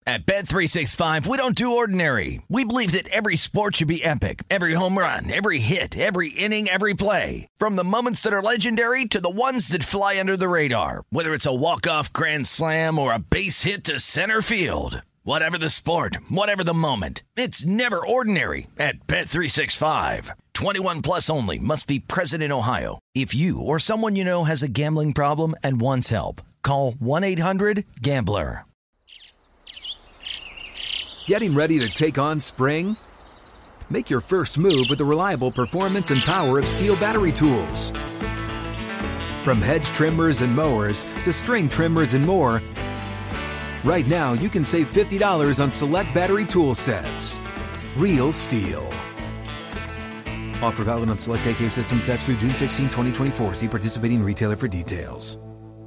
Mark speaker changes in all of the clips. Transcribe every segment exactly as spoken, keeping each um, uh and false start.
Speaker 1: At Bet three sixty-five, we don't do ordinary. We believe that every sport should be epic. Every home run, every hit, every inning, every play. From the moments that are legendary to the ones that fly under the radar. Whether it's a walk-off grand slam or a base hit to center field. Whatever the sport, whatever the moment. It's never ordinary at Bet three sixty-five. twenty-one plus only. Must be present in Ohio. If you or someone you know has a gambling problem and wants help, call one eight hundred gambler.
Speaker 2: Getting ready to take on spring? Make your first move with the reliable performance and power of Steel battery tools. From hedge trimmers and mowers to string trimmers and more, right now you can save fifty dollars on select battery tool sets. Real Steel. Offer valid on select A K system sets through June sixteenth, twenty twenty-four. See participating retailer for details.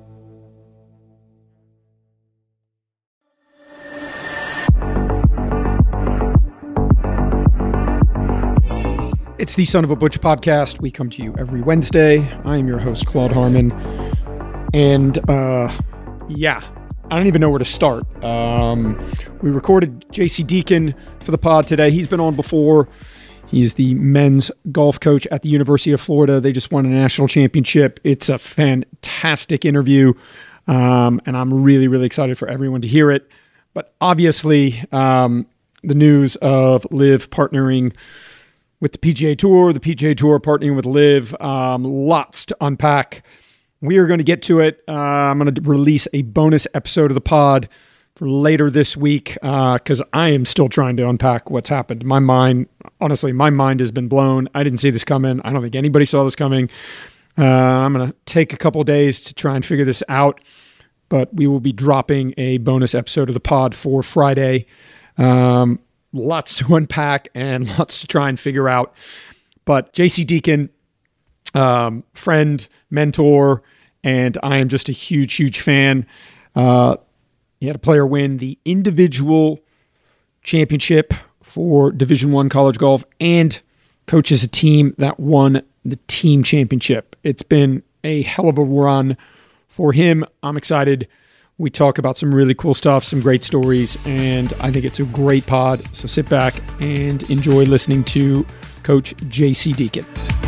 Speaker 3: It's the Son of a Butch podcast. We come to you every Wednesday. I am your host, Claude Harmon. And uh, yeah, I don't even know where to start. Um, we recorded J C Deacon for the pod today. He's been on before. He's the men's golf coach at the University of Florida. They just won a national championship. It's a fantastic interview. Um, and I'm really, really excited for everyone to hear it. But obviously, um, the news of LIV partnering with the P G A Tour, the P G A Tour partnering with LIV, um, lots to unpack. We are going to get to it. Uh, I'm going to release a bonus episode of the pod for later this week because uh, I am still trying to unpack what's happened. My mind, honestly, my mind has been blown. I didn't see this coming. I don't think anybody saw this coming. Uh, I'm going to take a couple days to try and figure this out, but we will be dropping a bonus episode of the pod for Friday. Um, Lots to unpack and lots to try and figure out. But J C Deacon, um, friend, mentor, and I am just a huge, huge fan. Uh, he had a player win the individual championship for Division One college golf and coaches a team that won the team championship. It's been a hell of a run for him. I'm excited. We talk about some really cool stuff, some great stories, and I think it's a great pod. So sit back and enjoy listening to Coach J C Deacon.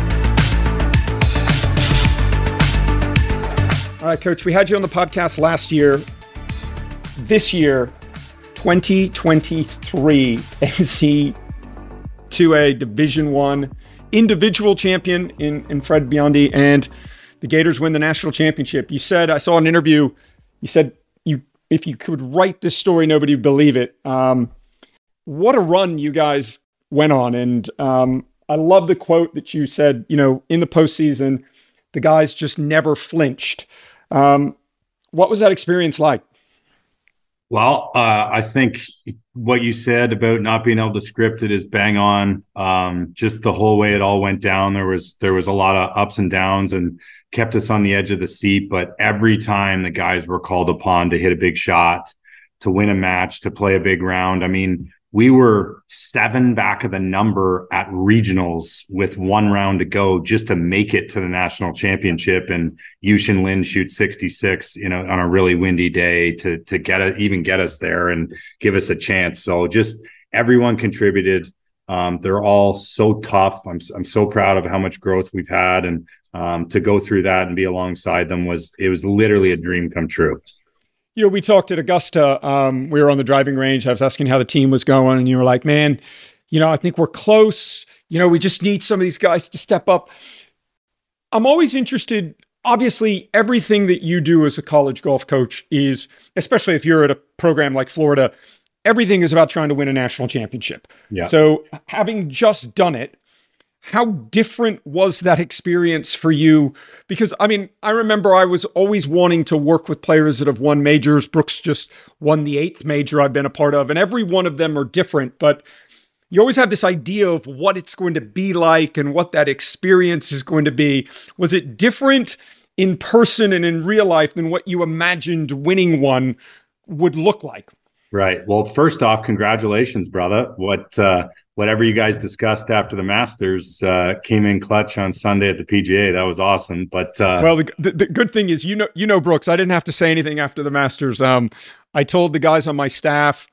Speaker 3: All right, Coach, we had you on the podcast last year. This year, twenty twenty-three, A C two A Division One individual champion in, in Fred Biondi, and the Gators win the national championship. You said, I saw an interview, you said, You, if you could write this story, nobody would believe it. Um, what a run you guys went on. And um, I love the quote that you said, you know, in the postseason, the guys just never flinched. Um, what was that experience like?
Speaker 4: Well, uh, I think what you said about not being able to script it is bang on. Um, just the whole way it all went down. There was, there was a lot of ups and downs and kept us on the edge of the seat. But every time the guys were called upon to hit a big shot, to win a match, to play a big round, I mean, we were seven back of the number at regionals with one round to go just to make it to the national championship. And Yushin Lin shoots sixty-six, you know, on a really windy day to, to get it, even get us there and give us a chance. So just everyone contributed. Um, they're all so tough. I'm, I'm so proud of how much growth we've had. And um, to go through that and be alongside them was, it was literally a dream come true.
Speaker 3: You know, we talked at Augusta. Um, we were on the driving range. I was asking how the team was going, and you were like, man, you know, I think we're close. You know, we just need some of these guys to step up. I'm always interested. Obviously, everything that you do as a college golf coach is, especially if you're at a program like Florida, everything is about trying to win a national championship. Yeah. So having just done it, how different was that experience for you? Because, I mean, I remember I was always wanting to work with players that have won majors. Brooks just won the eighth major I've been a part of, and every one of them are different. But you always have this idea of what it's going to be like and what that experience is going to be. Was it different in person and in real life than what you imagined winning one would look like?
Speaker 4: Right. Well, first off, congratulations, brother. What, uh, whatever you guys discussed after the Masters uh, came in clutch on Sunday at the P G A. That was awesome. But uh,
Speaker 3: well, the, the, the good thing is, you know, you know, Brooks, I didn't have to say anything after the Masters. Um, I told the guys on my staff,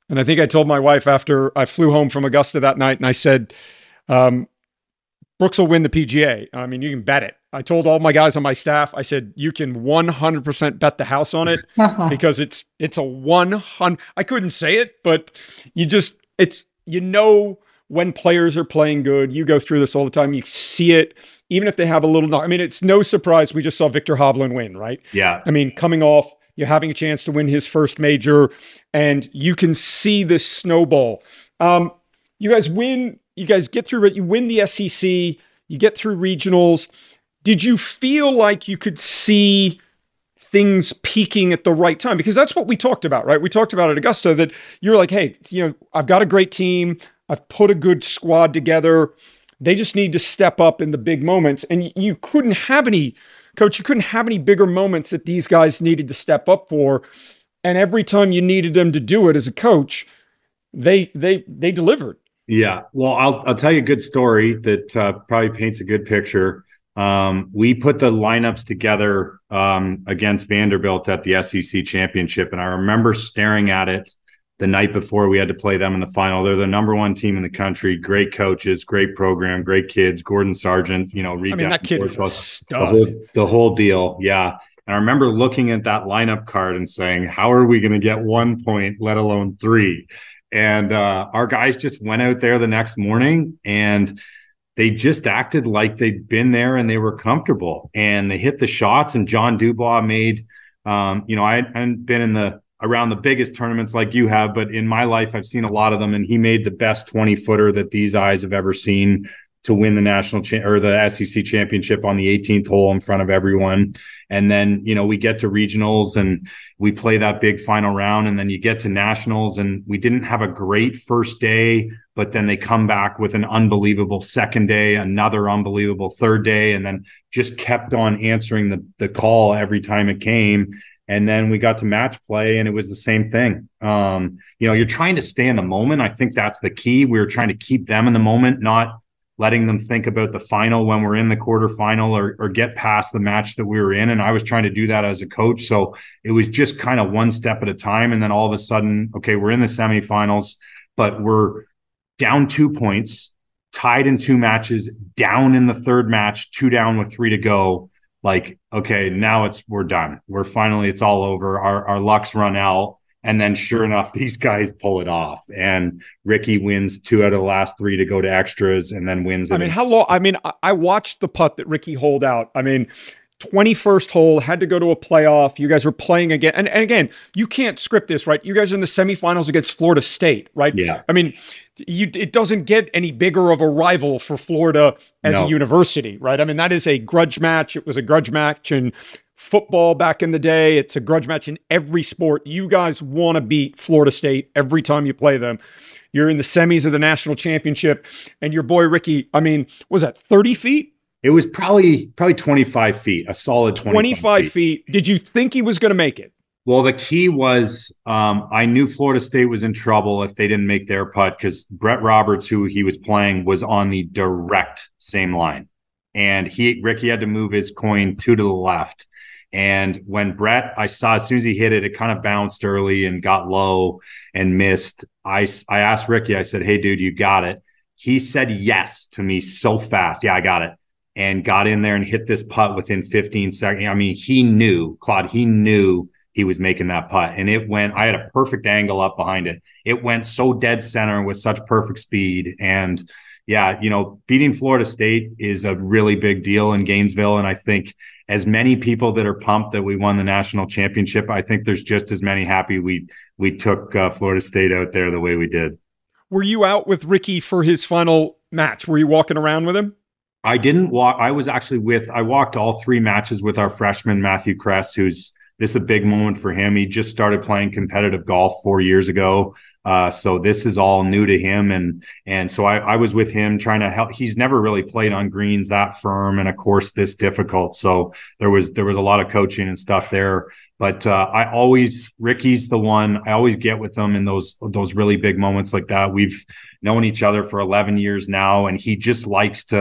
Speaker 3: And I think I told my wife after I flew home from Augusta that night, and I said, um, Brooks will win the P G A. I mean, you can bet it. I told all my guys on my staff, I said, you can one hundred percent bet the house on it because it's it's a one hundred. I couldn't say it, but you just, it's, you know, when players are playing good, you go through this all the time. You see it, even if they have a little, I mean, it's no surprise we just saw Viktor Hovland win, right?
Speaker 4: Yeah.
Speaker 3: I mean, coming off, you're having a chance to win his first major, and you can see this snowball. Um, you guys win, you guys get through it, you win the S E C, you get through regionals. Did you feel like you could see things peaking at the right time? Because that's what we talked about, right? We talked about at Augusta that you're like, hey, you know, I've got a great team. I've put a good squad together. They just need to step up in the big moments. And you couldn't have any, Coach, you couldn't have any bigger moments that these guys needed to step up for. And every time you needed them to do it as a coach, they they they delivered.
Speaker 4: Yeah. Well, I'll I'll tell you a good story that uh, probably paints a good picture. Um, we put the lineups together um, against Vanderbilt at the S E C championship. And I remember staring at it the night before we had to play them in the final. They're the number one team in the country, great coaches, great program, great kids, Gordon Sargent, you know, Reed
Speaker 3: I mean, that kid is a stud.
Speaker 4: The whole, the whole deal. Yeah. And I remember looking at that lineup card and saying, how are we going to get one point, let alone three? And uh, our guys just went out there the next morning and they just acted like they'd been there and they were comfortable, and they hit the shots. And John Dubois made, um, you know, I hadn't been in the, around the biggest tournaments like you have, but in my life, I've seen a lot of them, and he made the best twenty footer that these eyes have ever seen to win the national cha- or the S E C championship on the eighteenth hole in front of everyone. And then, you know, we get to regionals and we play that big final round, and then you get to nationals, and we didn't have a great first day, but then they come back with an unbelievable second day, another unbelievable third day, and then just kept on answering the the call every time it came. And then we got to match play, and it was the same thing. Um, you know, you're trying to stay in the moment. I think that's the key. We were trying to keep them in the moment, not letting them think about the final when we're in the quarterfinal, or, or get past the match that we were in. And I was trying to do that as a coach. So it was just kind of one step at a time. And then all of a sudden, okay, we're in the semifinals, but we're down two points, tied in two matches, down in the third match, two down with three to go. Like, okay, now it's, we're done. We're finally, it's all over. Our, our luck's run out. And then sure enough, these guys pull it off. And Ricky wins two out of the last three to go to extras, and then wins.
Speaker 3: I mean, how long? I mean, I watched the putt that Ricky holed out. I mean, twenty-first hole, had to go to a playoff. You guys were playing again. And, and again, you can't script this, right? You guys are in the semifinals against Florida State, right?
Speaker 4: Yeah.
Speaker 3: I mean, you, it doesn't get any bigger of a rival for Florida as
Speaker 4: No.
Speaker 3: a university, right? I mean, that is a grudge match. It was a grudge match in football back in the day. It's a grudge match in every sport. You guys want to beat Florida State every time you play them. You're in the semis of the national championship, and your boy Ricky, I mean, was that thirty feet?
Speaker 4: It was probably probably twenty-five feet, a solid twenty-five,
Speaker 3: twenty-five
Speaker 4: feet.
Speaker 3: feet. Did you think he was going to make it?
Speaker 4: Well, the key was um, I knew Florida State was in trouble if they didn't make their putt, because Brett Roberts, who he was playing, was on the direct same line. And he Ricky had to move his coin two to the left. And when Brett, I saw as soon as he hit it, it kind of bounced early and got low and missed. I, I asked Ricky, I said, hey, dude, you got it. He said yes to me so fast. Yeah, I got it. And got in there and hit this putt within fifteen seconds. I mean, he knew, Claude, he knew he was making that putt. And it went, I had a perfect angle up behind it. It went so dead center with such perfect speed. And yeah, you know, beating Florida State is a really big deal in Gainesville. And I think as many people that are pumped that we won the national championship, I think there's just as many happy we we took uh, Florida State out there the way we did.
Speaker 3: Were you out with Ricky for his final match? Were you walking around with him?
Speaker 4: I didn't walk. I was actually with, I walked all three matches with our freshman, Matthew Kress, who's, this is a big moment for him. He just started playing competitive golf four years ago. Uh, so this is all new to him. And, and so I, I was with him trying to help. He's never really played on greens that firm and a course this difficult. So there was, there was a lot of coaching and stuff there, but uh, I always, Ricky's the one I always get with him in those, those really big moments like that. We've known each other for eleven years now, and he just likes to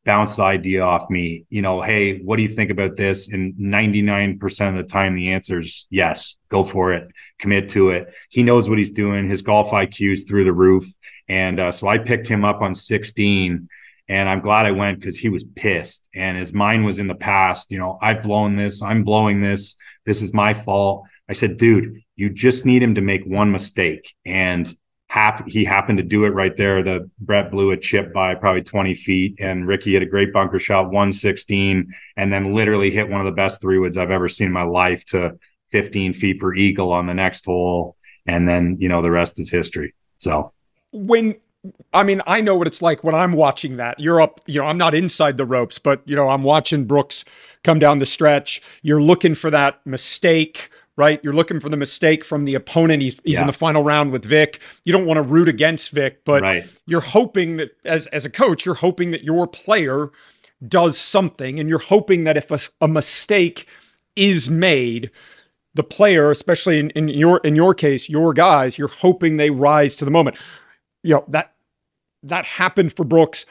Speaker 4: bounce the idea off me, you know, hey, what do you think about this? And ninety-nine percent of the time, the answer is yes, go for it, commit to it. He knows what he's doing. His golf I Q is through the roof. And uh, so I picked him up on sixteen, and I'm glad I went because he was pissed. And his mind was in the past. You know, I've blown this. I'm blowing this. This is my fault. I said, dude, you just need him to make one mistake. And Half, he happened to do it right there. The Brett blew a chip by probably twenty feet, and Ricky hit a great bunker shot, one sixteen, and then literally hit one of the best three woods I've ever seen in my life to fifteen feet per eagle on the next hole. And then, you know, the rest is history. So
Speaker 3: when, I mean, I know what it's like when I'm watching that. You're up, you know, I'm not inside the ropes, but, you know, I'm watching Brooks come down the stretch. You're looking for that mistake, right? You're looking for the mistake from the opponent. He's he's yeah. in the final round with Vic. You don't want to root against Vic, but
Speaker 4: right.
Speaker 3: you're hoping that as, as a coach, you're hoping that your player does something, and you're hoping that if a, a mistake is made, the player, especially in, in your in your case, your guys, you're hoping they rise to the moment. You know, that that happened for Brooks.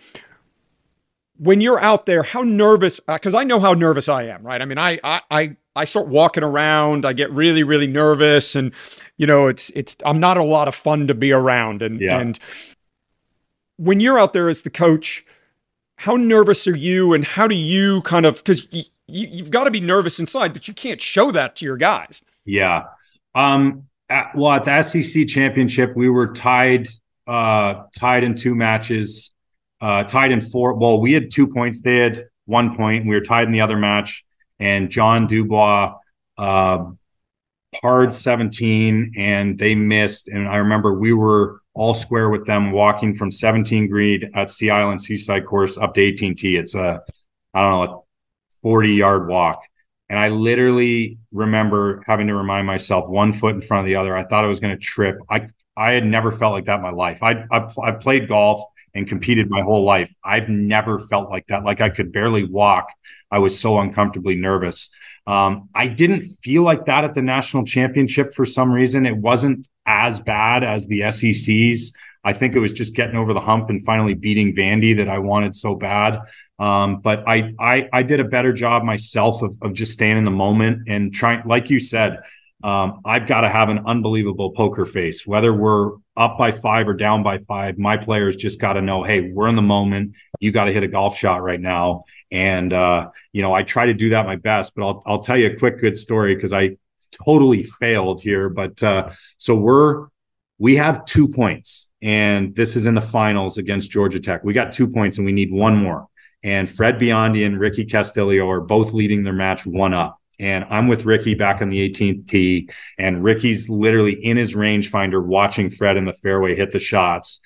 Speaker 3: When you're out there, how nervous, because uh, I know how nervous I am, right? I mean, I I I I start walking around, I get really, really nervous, and you know, it's it's I'm not a lot of fun to be around. And
Speaker 4: yeah.
Speaker 3: and when you're out there as the coach, how nervous are you, and how do you kind of, because you, you, you've got to be nervous inside, but you can't show that to your guys.
Speaker 4: Yeah. Um. At, well, at the S E C championship, we were tied, uh, tied in two matches, uh, tied in four. Well, we had two points. They had one point. And we were tied in the other match. And John Dubois uh, parred seventeen, and they missed. And I remember we were all square with them walking from seventeen green at Sea Island Seaside Course up to eighteen T. It's a, I don't know, a forty-yard walk. And I literally remember having to remind myself one foot in front of the other. I thought I was going to trip. I I had never felt like that in my life. I I've, I've played golf and competed my whole life. I've never felt like that. Like I could barely walk. I was so uncomfortably nervous. Um, I didn't feel like that at the national championship for some reason. It wasn't as bad as the S E Cs. I think it was just getting over the hump and finally beating Vandy that I wanted so bad. Um, but I, I, I did a better job myself of, of just staying in the moment and trying, like you said, um, I've got to have an unbelievable poker face, whether we're up by five or down by five. My players just got to know, hey, we're in the moment. You got to hit a golf shot right now. And, uh, you know, I try to do that my best, but I'll, I'll tell you a quick, good story because I totally failed here. But uh, so we're, we have two points, and this is in the finals against Georgia Tech. We got two points and we need one more. And Fred Biondi and Ricky Castillo are both leading their match one up. And I'm with Ricky back on the eighteenth tee, and Ricky's literally in his rangefinder watching Fred in the fairway hit the shots.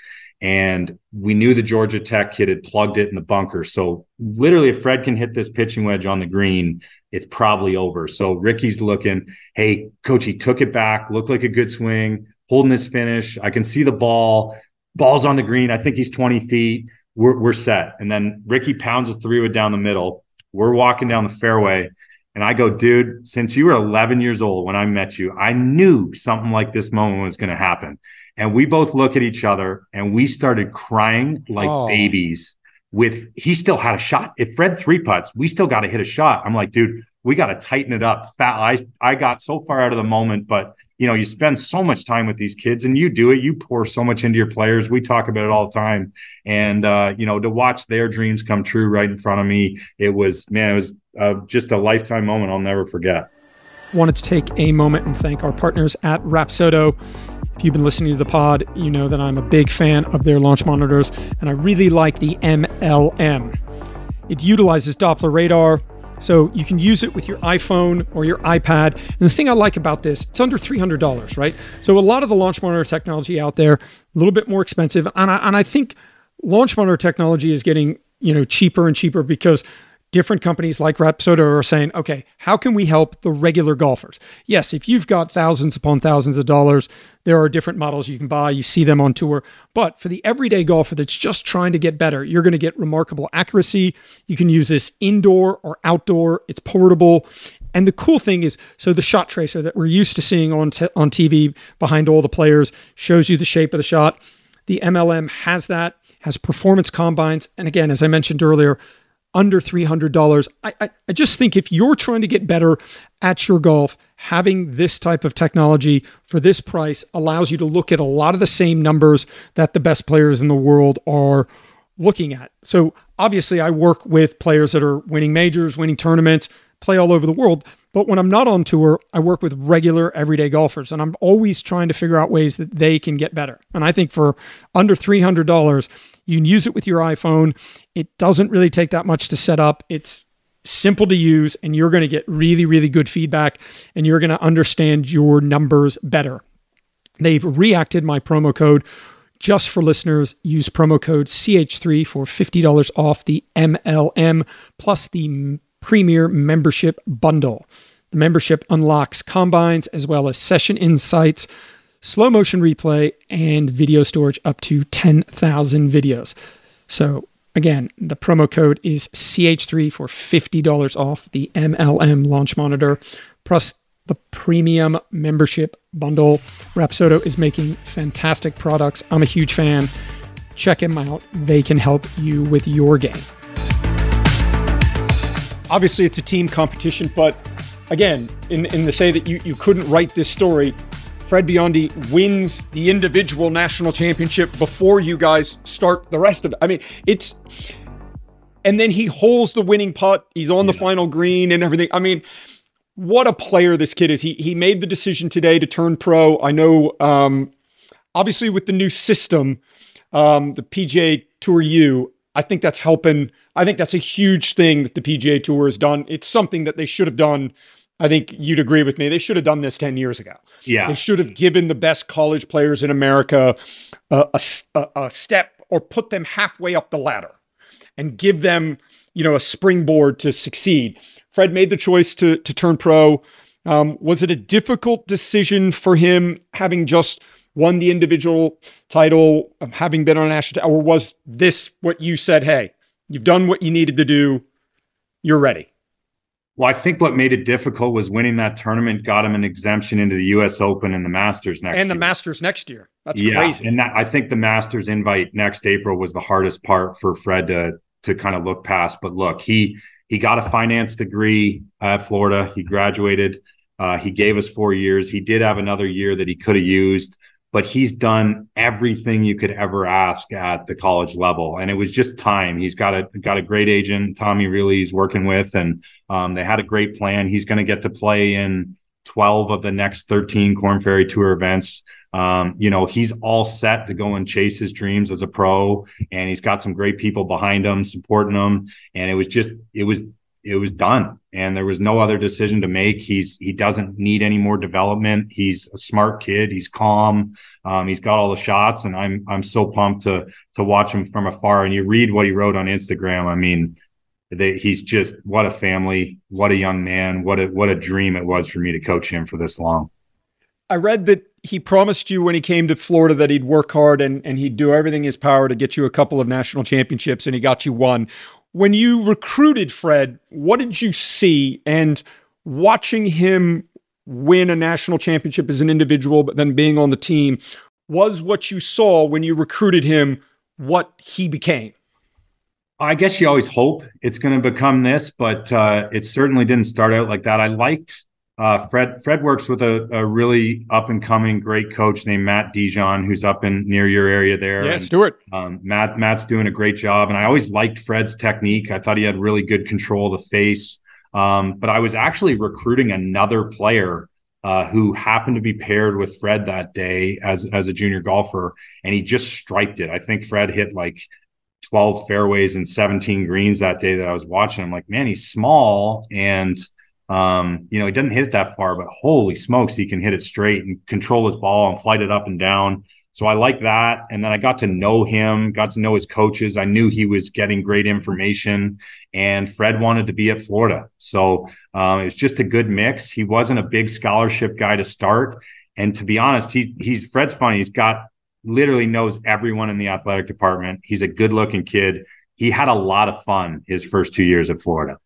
Speaker 4: And we knew the Georgia Tech kid had plugged it in the bunker. So literally, if Fred can hit this pitching wedge on the green, it's probably over. So Ricky's looking, hey, coach, he took it back, looked like a good swing, holding his finish. I can see the ball. Ball's on the green. I think he's twenty feet. We're, we're set. And then Ricky pounds a three wood down the middle. We're walking down the fairway. And I go, dude, since you were eleven years old when I met you, I knew something like this moment was going to happen. And we both look at each other and we started crying like oh. babies with, he still had a shot. If Fred three putts, we still got to hit a shot. I'm like, dude, we got to tighten it up. I, I got so far out of the moment, but you know, you spend so much time with these kids and you do it. You pour so much into your players. We talk about it all the time. And, uh, you know, to watch their dreams come true right in front of me, it was, man, it was uh, just a lifetime moment I'll never forget.
Speaker 3: Wanted to take a moment and thank our partners at Rapsodo. If you've been listening to the pod, you know that I'm a big fan of their launch monitors, and I really like the M L M. It utilizes Doppler radar, so you can use it with your iPhone or your iPad. And the thing I like about this, it's under three hundred dollars, right? So a lot of the launch monitor technology out there, a little bit more expensive. And I, and I think launch monitor technology is getting, you know, cheaper and cheaper because different companies like Rapsodo are saying, okay, how can we help the regular golfers? Yes, if you've got thousands upon thousands of dollars, there are different models you can buy. You see them on tour. But for the everyday golfer that's just trying to get better, you're going to get remarkable accuracy. You can use this indoor or outdoor. It's portable. And the cool thing is, so the shot tracer that we're used to seeing on t- on T V behind all the players shows you the shape of the shot. The M L M has that, has performance combines. And again, as I mentioned earlier, under three hundred dollars. I, I, I just think if you're trying to get better at your golf, having this type of technology for this price allows you to look at a lot of the same numbers that the best players in the world are looking at. So obviously I work with players that are winning majors, winning tournaments, play all over the world. But when I'm not on tour, I work with regular everyday golfers, and I'm always trying to figure out ways that they can get better. And I think for under three hundred dollars, you can use it with your iPhone. It doesn't really take that much to set up. It's simple to use, and you're going to get really, really good feedback, and you're going to understand your numbers better. They've reacted my promo code just for listeners. Use promo code C H three for fifty dollars off the M L M plus the Premier Membership Bundle. The membership unlocks combines as well as session insights, slow motion replay, and video storage up to ten thousand videos. So again, the promo code is C H three for fifty dollars off the M L M launch monitor, plus the Premium Membership Bundle. Rapsodo is making fantastic products. I'm a huge fan. Check them out. They can help you with your game. Obviously, it's a team competition, but again, in, in the say that you, you couldn't write this story, Fred Biondi wins the individual national championship before you guys start the rest of it. I mean, it's... And then he holes the winning putt. He's on the yeah. final green and everything. I mean, what a player this kid is. He he made the decision today to turn pro. I know, um, obviously, with the new system, um, the P G A Tour U, I think that's helping. I think that's a huge thing that the P G A Tour has done. It's something that they should have done. I think you'd agree with me. They should have done this ten years ago.
Speaker 4: Yeah.
Speaker 3: They should have given the best college players in America uh, a, a, a step or put them halfway up the ladder and give them, you know, a springboard to succeed. Fred made the choice to, to turn pro. Um, was it a difficult decision for him, having just won the individual title, of having been on a national, or was this what you said, hey, you've done what you needed to do, you're ready?
Speaker 4: Well, I think what made it difficult was winning that tournament got him an exemption into the U S Open and the Masters next year.
Speaker 3: And the Masters next year. That's
Speaker 4: yeah,
Speaker 3: crazy.
Speaker 4: And that, I think the Masters invite next April was the hardest part for Fred to to kind of look past. But look, he he got a finance degree at Florida. He graduated. Uh, he gave us four years. He did have another year that he could have used, but he's done everything you could ever ask at the college level. And it was just time. He's got a got a great agent, Tommy Reilly, he's working with, and um, they had a great plan. He's going to get to play in twelve of the next thirteen Korn Ferry Tour events. Um, you know, he's all set to go and chase his dreams as a pro, and he's got some great people behind him, supporting him. And it was just, it was, it was done. And there was no other decision to make. He's, he doesn't need any more development. He's a smart kid. He's calm. Um, he's got all the shots, and I'm, I'm so pumped to, to watch him from afar. And you read what he wrote on Instagram. I mean, they, he's just, what a family, what a young man, what a, what a dream it was for me to coach him for this long.
Speaker 3: I read that he promised you when he came to Florida that he'd work hard and, and he'd do everything in his power to get you a couple of national championships, and he got you one. When you recruited Fred, what did you see? And watching him win a national championship as an individual, but then being on the team, was what you saw when you recruited him what he became?
Speaker 4: I guess you always hope it's going to become this, but uh, it certainly didn't start out like that. I liked Uh, Fred Fred works with a, a really up-and-coming great coach named Matt Dijon, who's up in near your area there.
Speaker 3: Yeah,
Speaker 4: and,
Speaker 3: Stuart.
Speaker 4: Um, Matt Matt's doing a great job, and I always liked Fred's technique. I thought he had really good control of the face. Um, but I was actually recruiting another player uh, who happened to be paired with Fred that day as as a junior golfer, and he just striped it. I think Fred hit like twelve fairways and seventeen greens that day that I was watching. I'm like, man, he's small and Um, you know, he doesn't hit it that far, but holy smokes, he can hit it straight and control his ball and flight it up and down. So I like that. And then I got to know him, got to know his coaches. I knew he was getting great information, and Fred wanted to be at Florida. So um, it was just a good mix. He wasn't a big scholarship guy to start. And to be honest, he, he's Fred's funny. He's got literally knows everyone in the athletic department. He's a good looking kid. He had a lot of fun his first two years at Florida.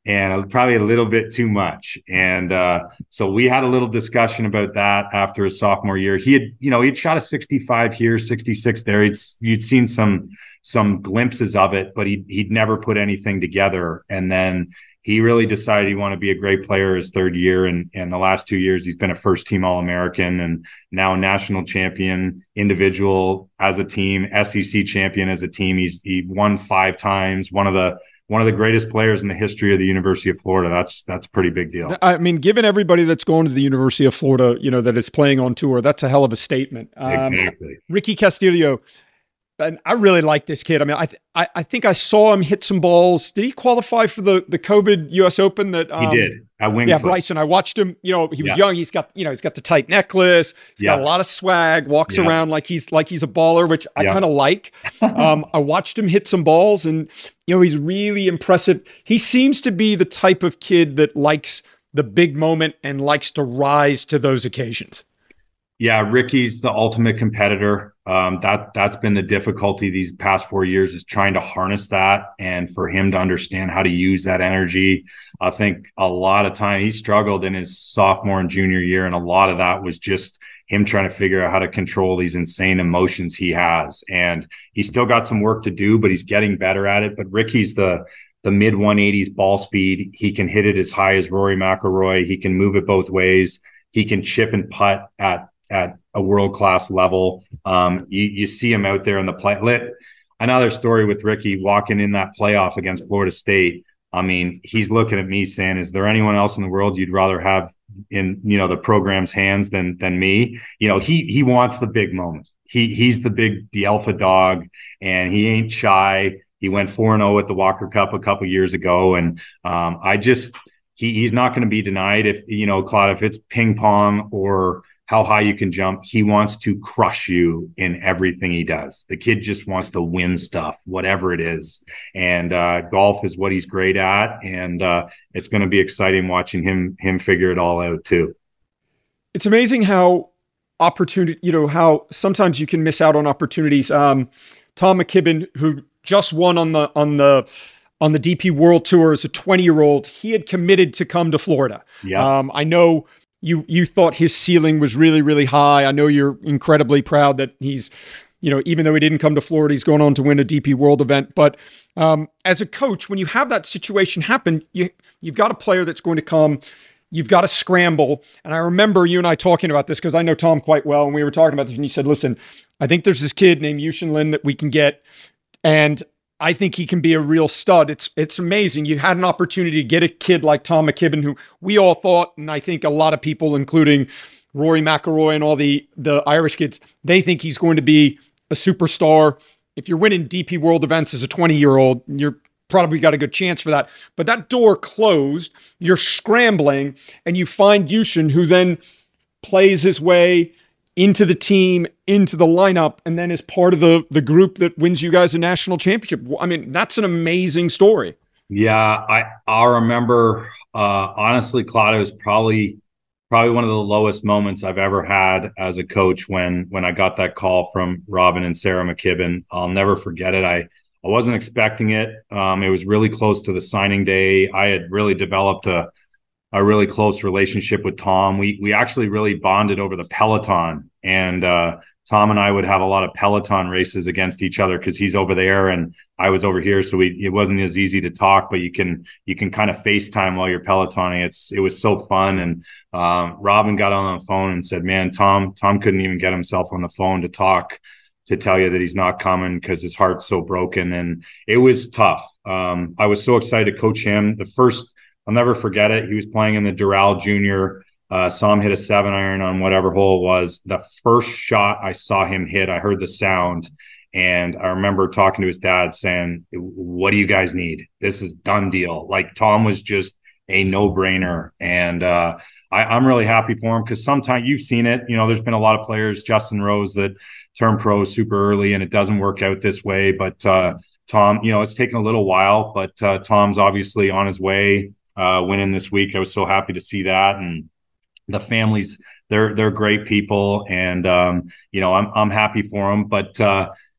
Speaker 4: and probably a little bit too much. And uh, so we had a little discussion about that after his sophomore year. He had, you know, he'd shot a sixty-five here, sixty-six there. He'd, you'd seen some some glimpses of it, but he'd, he'd never put anything together. And then he really decided he wanted to be a great player his third year. And, and the last two years, he's been a first team All-American and now national champion individual as a team, S E C champion as a team. He's he won five times, one of the one of the greatest players in the history of the University of Florida. That's that's a pretty big deal.
Speaker 3: I mean, given everybody that's going to the University of Florida, you know, that is playing on tour, that's a hell of a statement. Um,
Speaker 4: exactly.
Speaker 3: Ricky Castillo, and I really like this kid. I mean, I, th- I I think I saw him hit some balls. Did he qualify for the the COVID U S Open? That um,
Speaker 4: he did at Winged
Speaker 3: Yeah,
Speaker 4: Foot.
Speaker 3: Bryson. I watched him. You know, he was
Speaker 4: yeah.
Speaker 3: young. He's got you know he's got the tight necklace. He's
Speaker 4: yeah.
Speaker 3: got a lot of swag. Walks
Speaker 4: yeah.
Speaker 3: around like he's like he's a baller, which I
Speaker 4: yeah.
Speaker 3: kind of like. um, I watched him hit some balls, and you know he's really impressive. He seems to be the type of kid that likes the big moment and likes to rise to those occasions.
Speaker 4: Yeah, Ricky's the ultimate competitor. Um, that that's been the difficulty these past four years is trying to harness that, and for him to understand how to use that energy. I think a lot of time he struggled in his sophomore and junior year, and a lot of that was just him trying to figure out how to control these insane emotions he has. And he's still got some work to do, but he's getting better at it. But Ricky's the the mid one eighties ball speed. He can hit it as high as Rory McIlroy. He can move it both ways. He can chip and putt at at a world-class level. Um, you, you see him out there in the play. Lit. Another story with Ricky walking in that playoff against Florida State. I mean, he's looking at me saying, is there anyone else in the world you'd rather have in, you know, the program's hands than, than me? You know, he, he wants the big moment. He, he's the big, the alpha dog, and he ain't shy. He went four and oh at the Walker Cup a couple years ago. And um, I just, he, he's not going to be denied if, you know, Claude, if it's ping pong or how high you can jump, he wants to crush you in everything he does. The kid just wants to win stuff, whatever it is. And uh, golf is what he's great at. And uh, it's going to be exciting watching him, him figure it all out too.
Speaker 3: It's amazing how opportunity, you know, how sometimes you can miss out on opportunities. Um, Tom McKibben, who just won on the, on the, on the D P World Tour as a twenty year old, he had committed to come to Florida.
Speaker 4: Yeah.
Speaker 3: Um, I know, You you thought his ceiling was really, really high. I know you're incredibly proud that he's, you know, even though he didn't come to Florida, he's going on to win a D P World event. But um, as a coach, when you have that situation happen, you, you've got a player that's going to come, you've got to scramble. And I remember you and I talking about this because I know Tom quite well. And we were talking about this and you said, listen, I think there's this kid named Yushin Lin that we can get. And I think he can be a real stud. It's it's amazing. You had an opportunity to get a kid like Tom McKibben, who we all thought, and I think a lot of people, including Rory McIlroy and all the, the Irish kids, they think he's going to be a superstar. If you're winning D P World events as a twenty-year-old, you're probably got a good chance for that. But that door closed, you're scrambling, and you find Yushin, who then plays his way into the team, into the lineup, and then is part of the the group that wins you guys a national championship. I mean, that's an amazing story.
Speaker 4: Yeah, I I remember uh, honestly, Claude, it was probably probably one of the lowest moments I've ever had as a coach when when I got that call from Robin and Sarah McKibben. I'll never forget it. I I wasn't expecting it. Um, it was really close to the signing day. I had really developed a a really close relationship with Tom. We we actually really bonded over the Peloton, and uh, Tom and I would have a lot of Peloton races against each other because he's over there and I was over here, so we, it wasn't as easy to talk. But you can you can kind of FaceTime while you're Pelotoning. It's it was so fun. And um, Robin got on the phone and said, "Man, Tom Tom couldn't even get himself on the phone to talk to tell you that he's not coming because his heart's so broken." And it was tough. Um, I was so excited to coach him. The first. I'll never forget it. He was playing in the Doral Junior. Uh, saw him hit a seven iron on whatever hole it was. The first shot I saw him hit, I heard the sound. And I remember talking to his dad saying, "What do you guys need? This is done deal." Like Tom was just a no-brainer. And uh, I, I'm really happy for him because sometimes you've seen it. You know, there's been a lot of players, Justin Rose, that turn pro super early and it doesn't work out this way. But uh, Tom, you know, it's taken a little while, but uh, Tom's obviously on his way. Uh, winning this week. I was so happy to see that. And the families, they're, they're great people. And, um, you know, I'm, I'm happy for them, but, uh,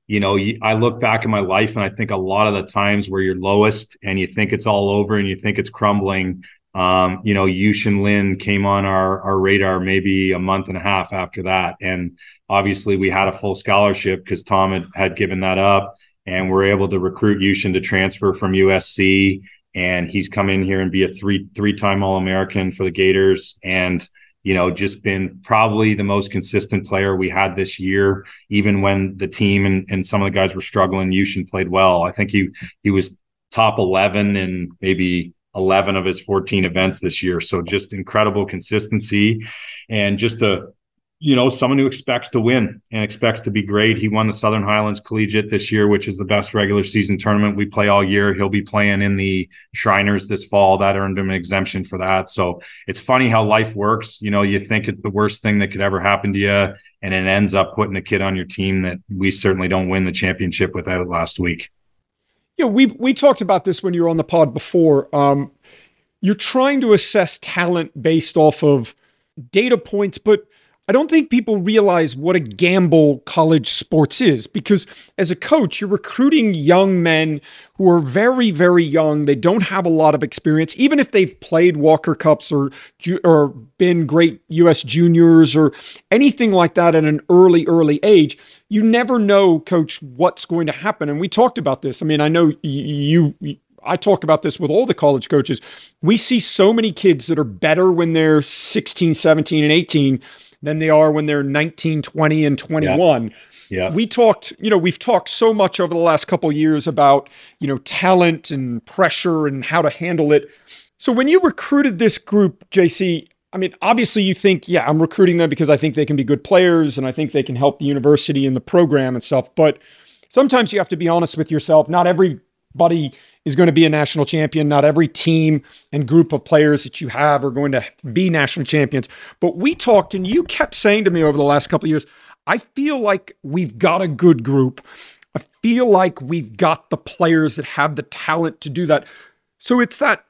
Speaker 4: you know, I look back in my life and I think a lot of the times where you're lowest and you think it's all over and you think it's crumbling, um, you know, Yushin Lin came on our, our radar maybe a month and a half after that. And obviously we had a full scholarship because Tom had, had given that up, and we're able to recruit Yushin to transfer from U S C. And he's come in here and be a three, three-time All-American for the Gators. And, you know, just been probably the most consistent player we had this year. Even when the team and, and some of the guys were struggling, Yushin played well. I think he he was top eleven in maybe eleven of his fourteen events this year. So just incredible consistency, and just a, you know, someone who expects to win and expects to be great. He won the Southern Highlands Collegiate this year, which is the best regular season tournament we play all year. He'll be playing in the Shriners this fall. That earned him an exemption for that. So it's funny how life works. You know, you think it's the worst thing that could ever happen to you, and it ends up putting a kid on your team that we certainly don't win the championship without last week.
Speaker 3: Yeah, we we talked about this when you were on the pod before. Um, you're trying to assess talent based off of data points, but I don't think people realize what a gamble college sports is, because as a coach, you're recruiting young men who are very, very young. They don't have a lot of experience, even if they've played Walker Cups or, or been great U S juniors or anything like that at an early, early age. You never know, coach, what's going to happen. And we talked about this. I mean, I know you, you I talk about this with all the college coaches. We see so many kids that are better when they're sixteen, seventeen, and eighteen than they are when they're nineteen, twenty, and twenty-one.
Speaker 4: Yeah. Yeah.
Speaker 3: We talked, you know, we've talked so much over the last couple of years about, you know, talent and pressure and how to handle it. So when you recruited this group, J C, I mean, obviously you think, yeah, I'm recruiting them because I think they can be good players and I think they can help the university and the program and stuff. But sometimes you have to be honest with yourself. Not everybody is going to be a national champion. Not every team and group of players that you have are going to be national champions. But we talked, and you kept saying to me over the last couple of years, I feel like we've got a good group. I feel like we've got the players that have the talent to do that. So it's that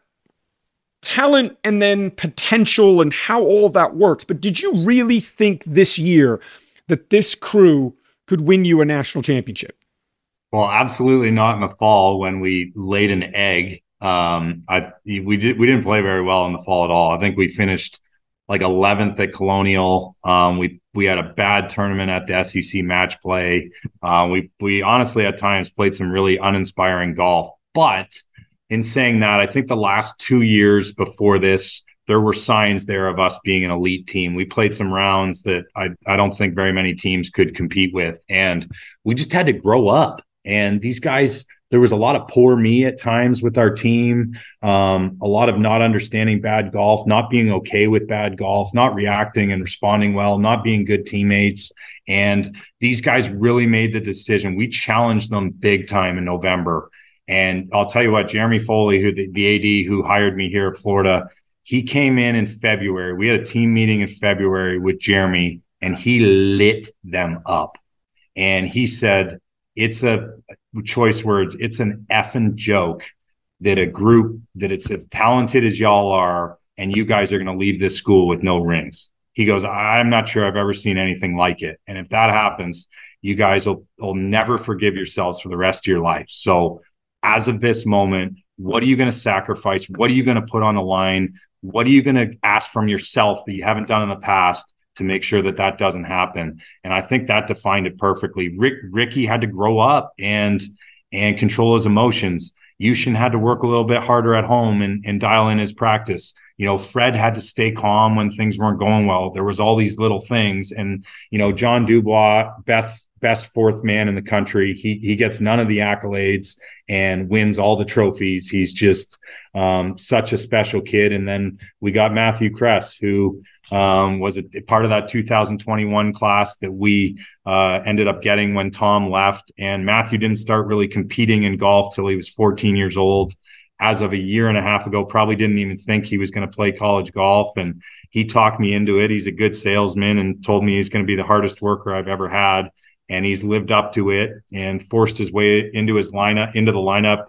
Speaker 3: talent and then potential and how all of that works. But did you really think this year that this crew could win you a national championship?
Speaker 4: Well, absolutely not in the fall when we laid an egg. Um, I we did we didn't play very well in the fall at all. I think we finished like eleventh at Colonial. Um, we we had a bad tournament at the S E C match play. Uh, we we honestly at times played some really uninspiring golf. But in saying that, I think the last two years before this, there were signs there of us being an elite team. We played some rounds that I I don't think very many teams could compete with, and we just had to grow up. And these guys, there was a lot of poor me at times with our team, um, a lot of not understanding bad golf, not being okay with bad golf, not reacting and responding well, not being good teammates. And these guys really made the decision. We challenged them big time in November. And I'll tell you what, Jeremy Foley, who the, the A D who hired me here at Florida, he came in in February. We had a team meeting in February with Jeremy, and he lit them up. And he said, it's a choice words. It's an effing joke that a group that it's as talented as y'all are, and you guys are going to leave this school with no rings. He goes, I'm not sure I've ever seen anything like it. And if that happens, you guys will, will never forgive yourselves for the rest of your life. So as of this moment, what are you going to sacrifice? What are you going to put on the line? What are you going to ask from yourself that you haven't done in the past to make sure that that doesn't happen? And I think that defined it perfectly. Rick, Ricky had to grow up and and control his emotions. Yushin had to work a little bit harder at home and, and dial in his practice. You know, Fred had to stay calm when things weren't going well. There was all these little things. And, you know, John Dubois, Beth, best fourth man in the country. He he gets none of the accolades and wins all the trophies. He's just um, such a special kid. And then we got Matthew Kress, who um, was a part of that two thousand twenty-one class that we uh, ended up getting when Tom left. And Matthew didn't start really competing in golf till he was fourteen years old. As of a year and a half ago, probably didn't even think he was going to play college golf. And he talked me into it. He's a good salesman and told me he's going to be the hardest worker I've ever had. And he's lived up to it and forced his way into his lineup, into the lineup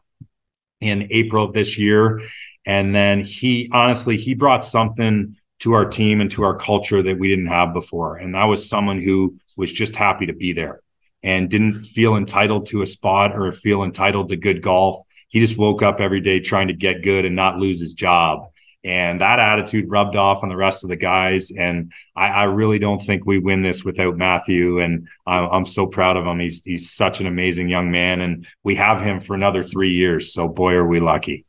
Speaker 4: in April of this year. And then he, honestly, he brought something to our team and to our culture that we didn't have before. And that was someone who was just happy to be there. and didn't feel entitled to a spot or feel entitled to good golf. He just woke up every day trying to get good and not lose his job. And that attitude rubbed off on the rest of the guys. And I, I really don't think we win this without Matthew. And I'm, I'm so proud of him. He's he's such an amazing young man. And we have him for another three years. So boy, are we lucky.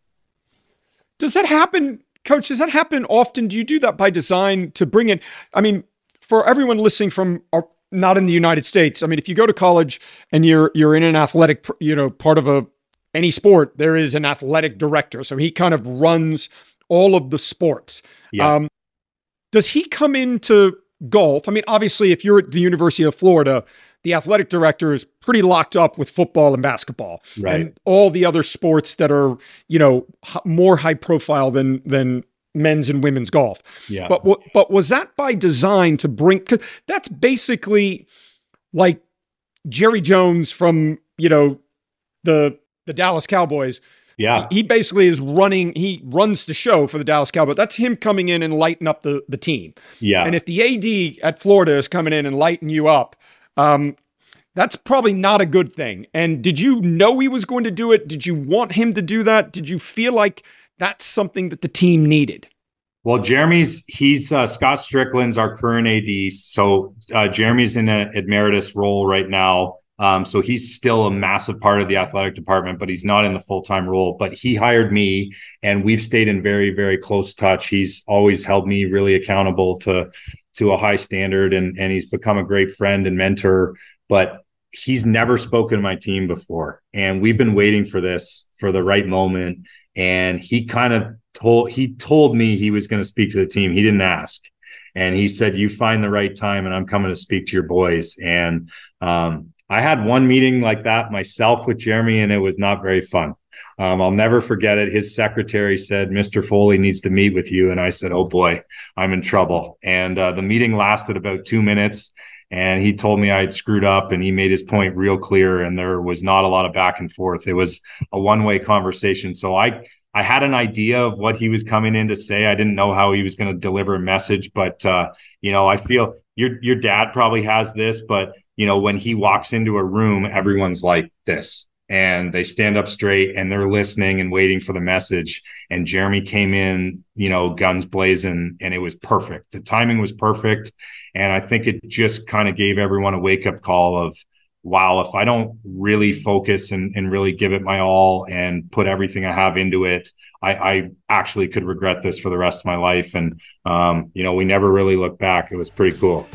Speaker 3: Does that happen, Coach? Does that happen often? Do you do that by design to bring in? I mean, for everyone listening from uh, not in the United States, I mean, if you go to college and you're you're in an athletic, you know, part of a any sport, there is an athletic director. So he kind of runs all of the sports.
Speaker 4: Yeah.
Speaker 3: Um, does he come into golf? I mean, obviously, if you're at the University of Florida, the athletic director is pretty locked up with football and basketball,
Speaker 4: right,
Speaker 3: and all the other sports that are, you know, h- more high profile than than men's and women's golf.
Speaker 4: Yeah.
Speaker 3: But w- but was that by design to bring? 'Cause that's basically like Jerry Jones from, you know, the the Dallas Cowboys.
Speaker 4: Yeah.
Speaker 3: He basically is running, he runs the show for the Dallas Cowboys. That's him coming in and lighting up the, the team.
Speaker 4: Yeah.
Speaker 3: And if the A D at Florida is coming in and lighting you up, um, that's probably not a good thing. And did you know he was going to do it? Did you want him to do that? Did you feel like that's something that the team needed?
Speaker 4: Well, Jeremy's, he's uh, Scott Strickland's our current A D. So uh, Jeremy's in an emeritus role right now. Um, so he's still a massive part of the athletic department, but he's not in the full-time role. But he hired me, and we've stayed in very, very close touch. He's always held me really accountable to to a high standard, and and he's become a great friend and mentor. But he's never spoken to my team before, and we've been waiting for this for the right moment. And he kind of told he told me he was going to speak to the team. He didn't ask. And he said, "You find the right time, and I'm coming to speak to your boys." And um I had one meeting like that myself with Jeremy, and it was not very fun. Um, I'll never forget it. His secretary said, "Mister Foley needs to meet with you." And I said, "Oh boy, I'm in trouble." And uh, the meeting lasted about two minutes, and he told me I had screwed up, and he made his point real clear. And there was not a lot of back and forth. It was a one-way conversation. So I, I had an idea of what he was coming in to say. I didn't know how he was going to deliver a message, but uh, you know, I feel your, your dad probably has this, but you know, when he walks into a room, everyone's like this, and they stand up straight and they're listening and waiting for the message. And Jeremy came in, you know, guns blazing, and it was perfect. The timing was perfect. And I think it just kind of gave everyone a wake up call of, wow, if I don't really focus and, and really give it my all and put everything I have into it, I, I actually could regret this for the rest of my life. And, um, you know, we never really looked back. It was pretty cool.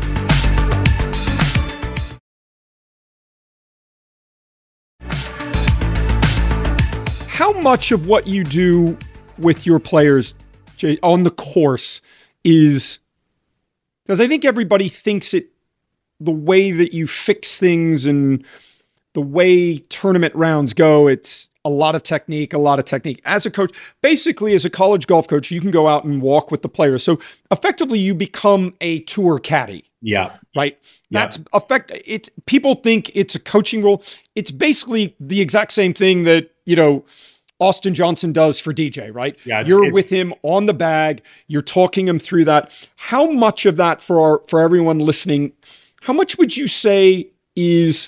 Speaker 3: How much of what you do with your players, Jay, on the course is, because I think everybody thinks it, the way that you fix things and the way tournament rounds go, it's a lot of technique, a lot of technique. As a coach, basically as a college golf coach, you can go out and walk with the players. So effectively you become a tour caddy.
Speaker 4: Yeah.
Speaker 3: Right.
Speaker 4: Yeah.
Speaker 3: That's effect. It's people think it's a coaching role. It's basically the exact same thing that, you know, Austin Johnson does for D J, right?
Speaker 4: Yeah, it's,
Speaker 3: you're
Speaker 4: it's,
Speaker 3: with him on the bag. You're talking him through that. How much of that for our, for everyone listening, how much would you say is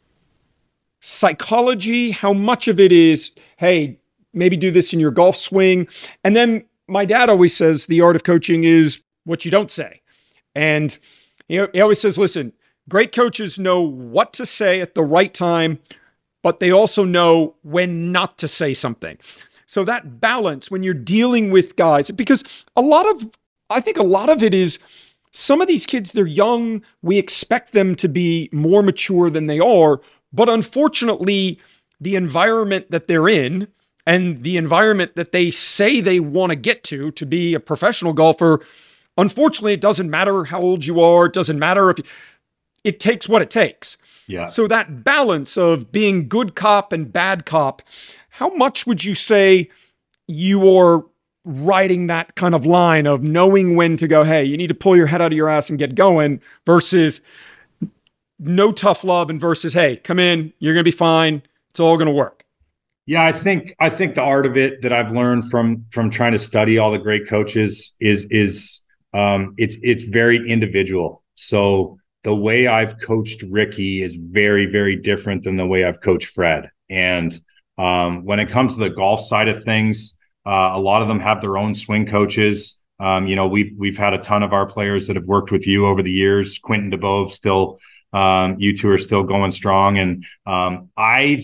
Speaker 3: psychology? How much of it is, hey, maybe do this in your golf swing? And then my dad always says the art of coaching is what you don't say. And you know, he always says, listen, great coaches know what to say at the right time, but they also know when not to say something. So that balance when you're dealing with guys, because a lot of, I think a lot of it is some of these kids, they're young. We expect them to be more mature than they are. But unfortunately, the environment that they're in and the environment that they say they want to get to, to be a professional golfer, unfortunately, it doesn't matter how old you are. It doesn't matter if you, it takes what it takes.
Speaker 4: Yeah.
Speaker 3: So that balance of being good cop and bad cop, how much would you say you're riding that kind of line of knowing when to go, hey, you need to pull your head out of your ass and get going, versus no tough love, and versus, hey, come in, you're going to be fine. It's all going to work.
Speaker 4: Yeah, I think I think the art of it that I've learned from from trying to study all the great coaches is is um, it's it's very individual. So the way I've coached Ricky is very, very different than the way I've coached Fred. And um, when it comes to the golf side of things, uh, a lot of them have their own swing coaches. Um, you know, we've we've had a ton of our players that have worked with you over the years. Quentin DeBove still, um, you two are still going strong. And um, I've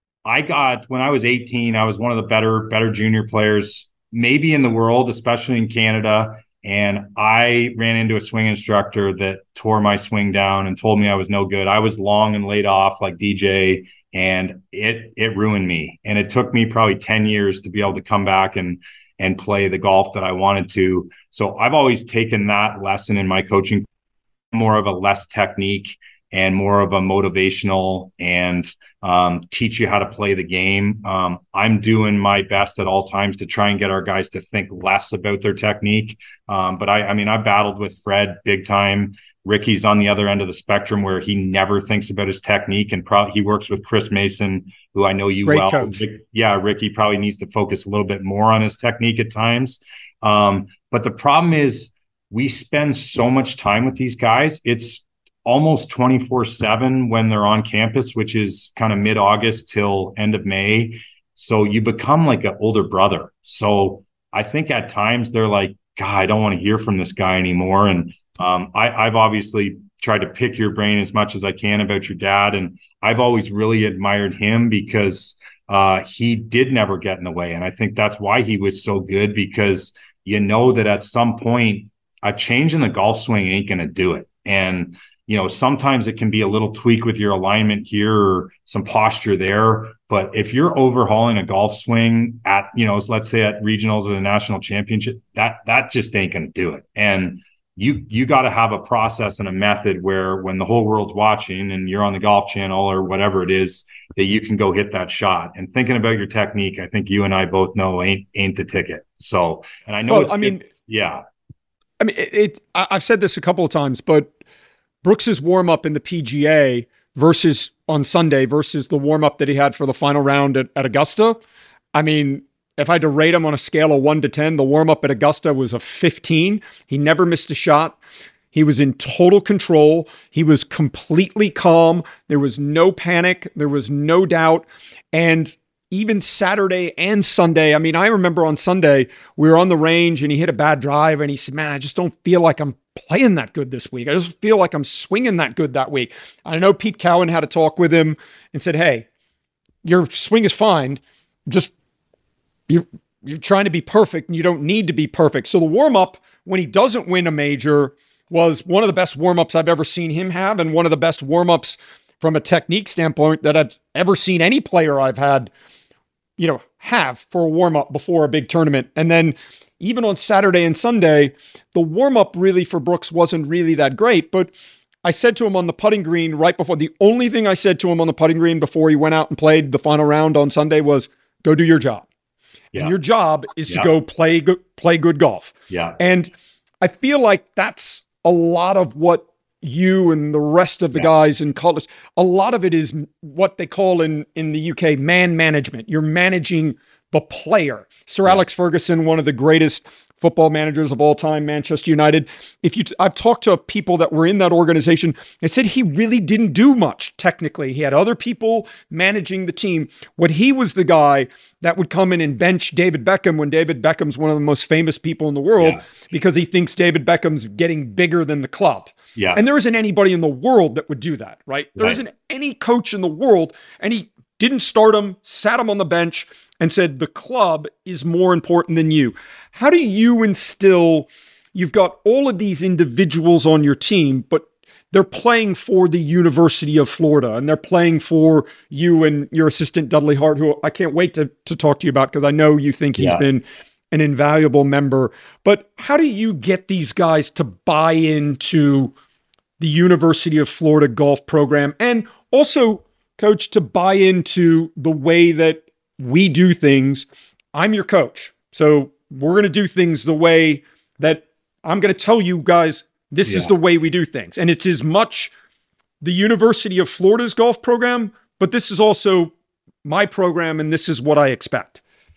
Speaker 4: I got when I was eighteen, I was one of the better better junior players, maybe in the world, especially in Canada. And I ran into a swing instructor that tore my swing down and told me I was no good. I was long and laid off like D J, and it it ruined me. And it took me probably ten years to be able to come back and and play the golf that I wanted to. So I've always taken that lesson in my coaching, more of a less technique and more of a motivational and um, teach you how to play the game. Um, I'm doing my best at all times to try and get our guys to think less about their technique. Um, but I, I mean, I battled with Fred big time. Ricky's on the other end of the spectrum where he never thinks about his technique, and probably he works with Chris Mason, who I know you
Speaker 3: Great
Speaker 4: well.
Speaker 3: Coach.
Speaker 4: Yeah, Ricky probably needs to focus a little bit more on his technique at times. Um, but the problem is we spend so much time with these guys. It's almost twenty-four seven when they're on campus, which is kind of mid-August till end of May. So you become like an older brother. So I think at times they're like, God, I don't want to hear from this guy anymore. And um, I, I've obviously tried to pick your brain as much as I can about your dad. And I've always really admired him because uh, he did never get in the way. And I think that's why he was so good, because you know that at some point a change in the golf swing ain't going to do it. And you know, sometimes it can be a little tweak with your alignment here or some posture there. But if you're overhauling a golf swing at, you know, let's say at regionals or the national championship, that that just ain't going to do it. And you you got to have a process and a method where when the whole world's watching and you're on the Golf Channel or whatever it is, that you can go hit that shot. And thinking about your technique, I think you and I both know ain't ain't the ticket. So, and I know
Speaker 3: well,
Speaker 4: it's
Speaker 3: I mean,
Speaker 4: good. yeah.
Speaker 3: I mean, it, it. I've said this a couple of times, but Brooks's warm-up in the P G A versus on Sunday versus the warm-up that he had for the final round at, at Augusta. I mean, if I had to rate him on a scale of one to ten, the warm-up at Augusta was a fifteen. He never missed a shot. He was in total control. He was completely calm. There was no panic. There was no doubt. And even Saturday and Sunday, I mean, I remember on Sunday, we were on the range and he hit a bad drive and he said, man, I just don't feel like I'm playing that good this week. I just feel like I'm swinging that good that week. I know Pete Cowan had a talk with him and said, hey, your swing is fine. Just you're, you're trying to be perfect and you don't need to be perfect. So the warm-up, when he doesn't win a major, was one of the best warm-ups I've ever seen him have, and one of the best warm-ups from a technique standpoint that I've ever seen any player I've had, you know, have for a warm-up before a big tournament. And then even on Saturday and Sunday, the warm-up really for Brooks wasn't really that great. But I said to him on the putting green right before, the only thing I said to him on the putting green before he went out and played the final round on Sunday was, go do your job. Yeah. And your job is yeah. to go play good, play good golf.
Speaker 4: Yeah.
Speaker 3: And I feel like that's a lot of what you and the rest of the yeah. guys in college, a lot of it is what they call in, in the U K, man management. You're managing the player. Sir yeah. Alex Ferguson, one of the greatest football managers of all time, Manchester United. If you, I've talked to people that were in that organization. They said he really didn't do much technically. He had other people managing the team. What he was the guy that would come in and bench David Beckham when David Beckham's one of the most famous people in the world yeah. because he thinks David Beckham's getting bigger than the club.
Speaker 4: Yeah.
Speaker 3: And there isn't anybody in the world that would do that, right? There
Speaker 4: right.
Speaker 3: isn't any coach in the world, and he didn't start him, sat him on the bench, and said, the club is more important than you. How do you instill, you've got all of these individuals on your team, but they're playing for the University of Florida, and they're playing for you and your assistant, Dudley Hart, who I can't wait to, to talk to you about because I know you think he's yeah. been an invaluable member. But how do you get these guys to buy into the University of Florida golf program, and also, Coach, to buy into the way that we do things? I'm your coach, so we're going to do things the way that I'm going to tell you guys, this yeah. is the way we do things. And it's as much the University of Florida's golf program, but this is also my program, and this is what I expect.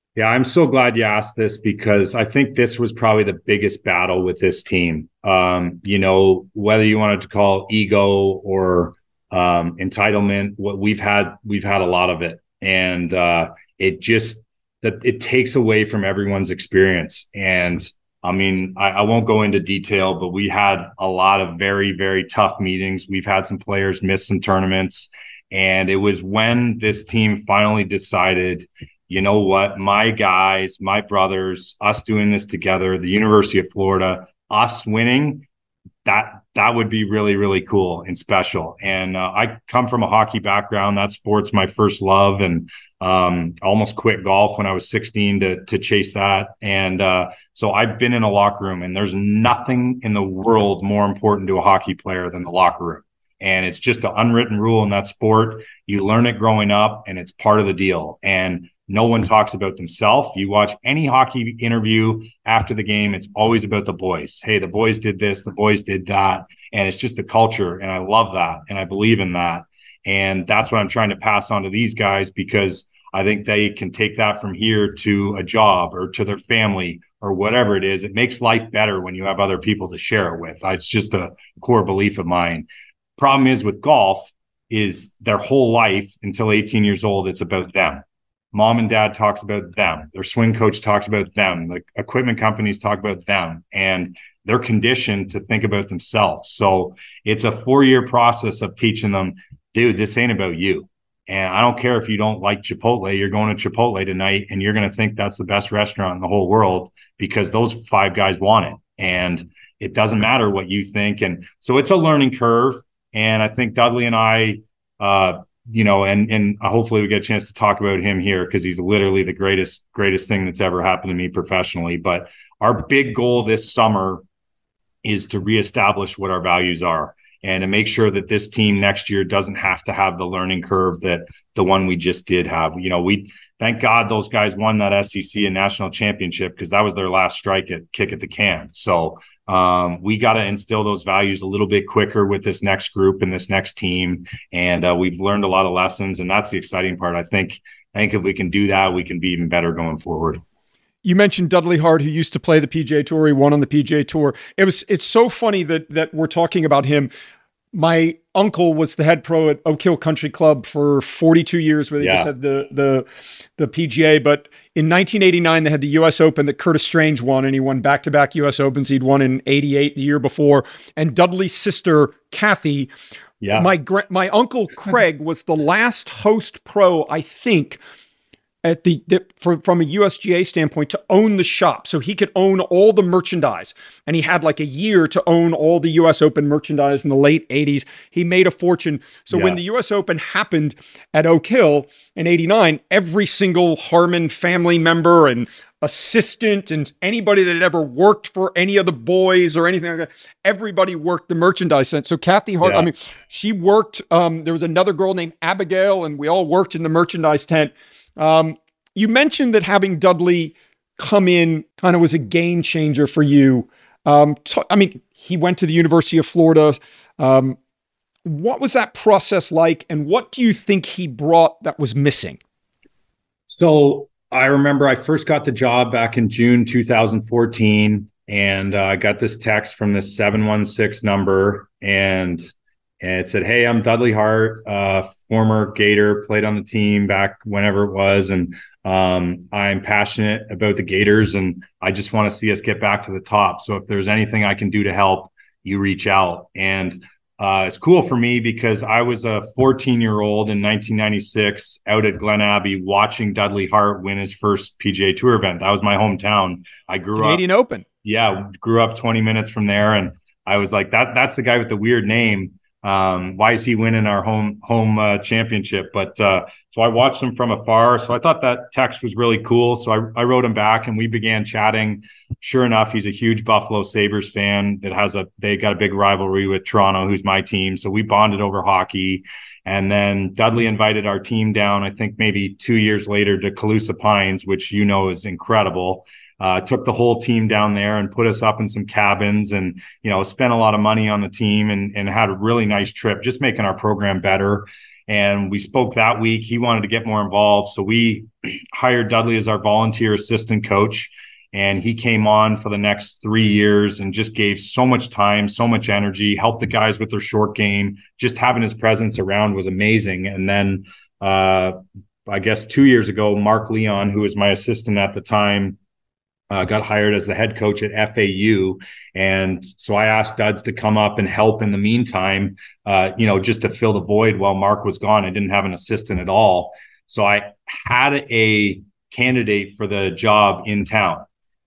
Speaker 4: Yeah, I'm so glad you asked this because I think this was probably the biggest battle with this team. Um, you know, whether you wanted to call ego or um, entitlement, what we've had, we've had a lot of it, and uh, it just that it takes away from everyone's experience. And I mean, I, I won't go into detail, but we had a lot of very, very tough meetings. We've had some players miss some tournaments, and it was when this team finally decided, you know what, my guys, my brothers, us doing this together, the University of Florida, us winning, that that would be really, really cool and special. And uh, I come from a hockey background. That sport's my first love, and um, almost quit golf when I was sixteen to to chase that. And uh, so I've been in a locker room, and there's nothing in the world more important to a hockey player than the locker room. And it's just an unwritten rule in that sport. You learn it growing up, and it's part of the deal. And no one talks about themselves. You watch any hockey interview after the game, it's always about the boys. Hey, the boys did this, the boys did that. And it's just the culture. And I love that. And I believe in that. And that's what I'm trying to pass on to these guys, because I think they can take that from here to a job or to their family or whatever it is. It makes life better when you have other people to share it with. It's just a core belief of mine. Problem is with golf is their whole life until eighteen years old, it's about them. Mom and dad talks about them. Their swing coach talks about them. The equipment companies talk about them, and they're conditioned to think about themselves. So it's a four-year process of teaching them, dude, this ain't about you. And I don't care if you don't like Chipotle, you're going to Chipotle tonight and you're going to think that's the best restaurant in the whole world because those five guys want it. And it doesn't matter what you think. And so it's a learning curve. And I think Dudley and I, uh, you know, and and hopefully we get a chance to talk about him here because he's literally the greatest, greatest thing that's ever happened to me professionally. But our big goal this summer is to reestablish what our values are and to make sure that this team next year doesn't have to have the learning curve that the one we just did have. You know, we thank God those guys won that S E C and national championship because that was their last strike at kick at the can. So um, we got to instill those values a little bit quicker with this next group and this next team. And uh, we've learned a lot of lessons, and that's the exciting part. I think, I think if we can do that, we can be even better going forward.
Speaker 3: You mentioned Dudley Hart, who used to play the P G A Tour. He won on the P G A Tour. It was, it's so funny that, that we're talking about him. My uncle was the head pro at Oak Hill Country Club for forty-two years, where they yeah. just had the, the, the P G A. But in nineteen eighty-nine, they had the U S Open that Curtis Strange won, and he won back-to-back U S Opens. He'd won in eighty-eight the year before. And Dudley's sister, Kathy, yeah. my, my uncle Craig was the last host pro, I think, at the, the for, from a U S G A standpoint, to own the shop. So he could own all the merchandise. And he had like a year to own all the U S Open merchandise in the late eighties. He made a fortune. So yeah. when the U S Open happened at Oak Hill in eighty-nine, every single Harmon family member and assistant and anybody that had ever worked for any of the boys or anything like that, everybody worked the merchandise tent. So Kathy Hart, yeah. I mean, she worked, um, there was another girl named Abigail, and we all worked in the merchandise tent. Um, you mentioned that having Dudley come in kind of was a game changer for you. Um, t- I mean, he went to the University of Florida. Um, what was that process like, and what do you think he brought that was missing?
Speaker 4: So I remember I first got the job back in June two thousand fourteen, and uh, I got this text from this seven one six number, and and it said, "Hey, I'm Dudley Hart, uh, former Gator, played on the team back whenever it was, and um, I'm passionate about the Gators, and I just want to see us get back to the top. So if there's anything I can do to help, you reach out." And uh, it's cool for me because I was a fourteen-year-old in nineteen ninety-six out at Glen Abbey watching Dudley Hart win his first P G A Tour event. That was my hometown. I grew
Speaker 3: Canadian
Speaker 4: up
Speaker 3: Canadian Open.
Speaker 4: Yeah, grew up twenty minutes from there, and I was like, "That that's the guy with the weird name. Um, why is he winning our home home uh, championship?" But uh, so I watched him from afar. So I thought that text was really cool. So I, I wrote him back, and we began chatting. Sure enough, he's a huge Buffalo Sabres fan that has a they got a big rivalry with Toronto, who's my team. So we bonded over hockey. And then Dudley invited our team down, I think maybe two years later, to Calusa Pines, which you know is incredible. uh, took the whole team down there and put us up in some cabins and, you know, spent a lot of money on the team and, and had a really nice trip, just making our program better. And we spoke that week. He wanted to get more involved. So we hired Dudley as our volunteer assistant coach. And he came on for the next three years and just gave so much time, so much energy, helped the guys with their short game. Just having his presence around was amazing. And then uh, I guess two years ago, Mark Leon, who was my assistant at the time, uh, got hired as the head coach at F A U. And so I asked Duds to come up and help in the meantime, uh, you know, just to fill the void while Mark was gone. I didn't have an assistant at all. So I had a candidate for the job in town.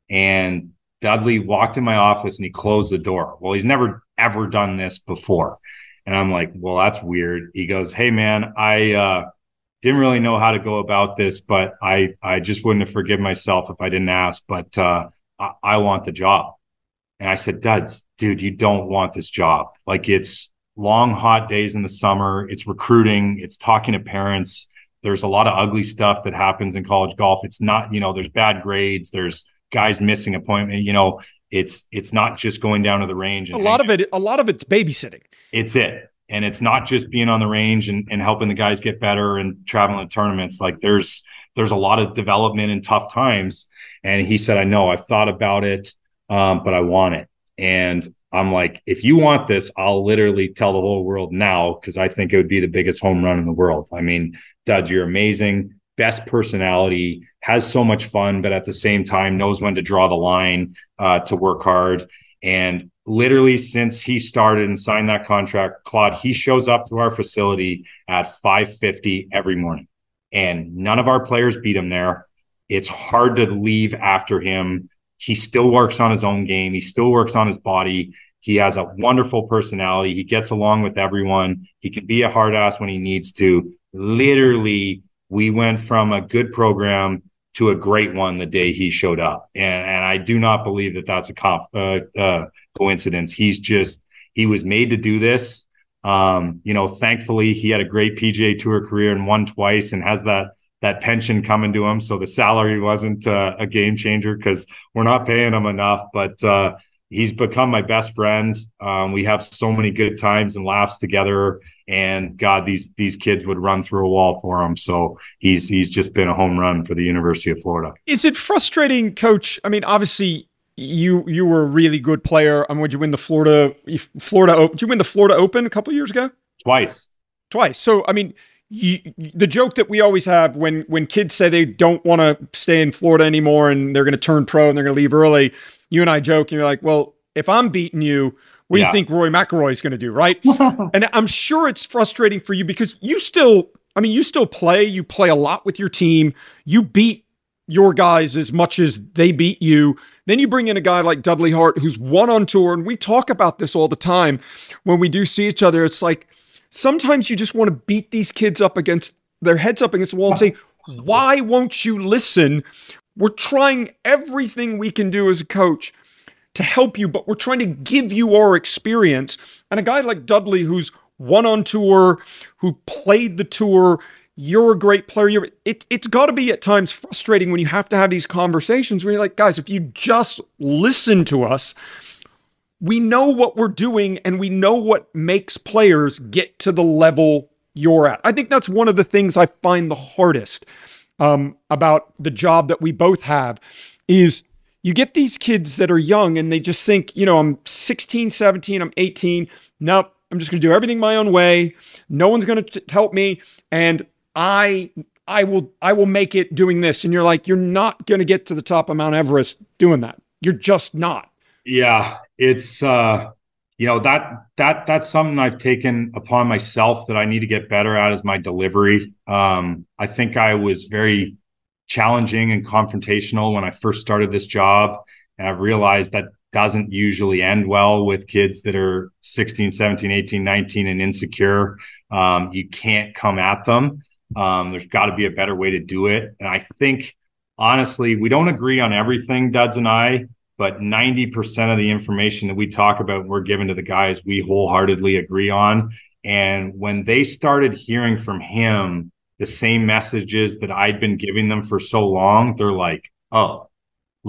Speaker 4: And Dudley walked in my office and he closed the door. Well, he's never, ever done this before. And I'm like, well, that's weird. He goes, hey, man, I uh, didn't really know how to go about this, but I, I just wouldn't have forgiven myself if I didn't ask, but uh, I, I want the job. And I said, Duds, dude, you don't want this job. Like, it's long, hot days in the summer. It's recruiting. It's talking to parents. There's a lot of ugly stuff that happens in college golf. It's not, you know, there's bad grades. There's guys missing appointment, you know, it's it's not just going down to the range. And
Speaker 3: a lot of it, a lot of it's babysitting.
Speaker 4: It's it. And it's not just being on the range and, and helping the guys get better and traveling to tournaments. Like there's there's a lot of development in tough times. And he said, I know, I've thought about it, um, but I want it. And I'm like, if you want this, I'll literally tell the whole world now, because I think it would be the biggest home run in the world. I mean, Duds, you're amazing. Best personality, has so much fun, but at the same time knows when to draw the line, uh, to work hard. And literally since he started and signed that contract, Claude, he shows up to our facility at five fifty every morning. And none of our players beat him there. It's hard to leave after him. He still works on his own game. He still works on his body. He has a wonderful personality. He gets along with everyone. He can be a hard ass when he needs to. Literally, we went from a good program to a great one the day he showed up. And, and I do not believe that that's a comp, uh, uh, coincidence. He's just, he was made to do this. Um, you know, thankfully he had a great P G A Tour career and won twice and has that, that pension coming to him. So the salary wasn't uh, a game changer because we're not paying him enough, but uh, he's become my best friend. Um, we have so many good times and laughs together. And God, these these kids would run through a wall for him. So he's he's just been a home run for the University of Florida.
Speaker 3: Is it frustrating, Coach? I mean, obviously you you were a really good player. I mean, would you win the Florida Florida? Did you win the Florida Open a couple of years ago?
Speaker 4: Twice.
Speaker 3: Twice. So I mean, you, the joke that we always have when when kids say they don't want to stay in Florida anymore and they're going to turn pro and they're going to leave early, you and I joke and you're like, well, if I'm beating you, what do yeah. you think Rory McIlroy is going to do, right? And I'm sure it's frustrating for you because you still, I mean, you still play. You play a lot with your team. You beat your guys as much as they beat you. Then you bring in a guy like Dudley Hart who's won on tour, and we talk about this all the time when we do see each other. It's like sometimes you just want to beat these kids up against their heads up against the wall and say, why won't you listen? We're trying everything we can do as a coach to help you, but we're trying to give you our experience. And a guy like Dudley, who's won on tour, who played the tour, you're a great player. You're, it, it's got to be at times frustrating when you have to have these conversations where you're like, guys, if you just listen to us, we know what we're doing and we know what makes players get to the level you're at. I think that's one of the things I find the hardest um, about the job that we both have is you get these kids that are young and they just think, you know, I'm sixteen, seventeen, I'm eighteen. Nope, I'm just going to do everything my own way. No one's going to help me. And I, I will, I will make it doing this. And you're like, you're not going to get to the top of Mount Everest doing that. You're just not.
Speaker 4: Yeah. It's, uh, you know, that, that, that's something I've taken upon myself that I need to get better at is my delivery. Um, I think I was very challenging and confrontational when I first started this job. And I've realized that doesn't usually end well with kids that are sixteen, seventeen, eighteen, nineteen and insecure. Um, you can't come at them. Um, there's got to be a better way to do it. And I think, honestly, we don't agree on everything, Duds and I, but ninety percent of the information that we talk about and we're giving to the guys, we wholeheartedly agree on. And when they started hearing from him the same messages that I'd been giving them for so long, they're like, oh, like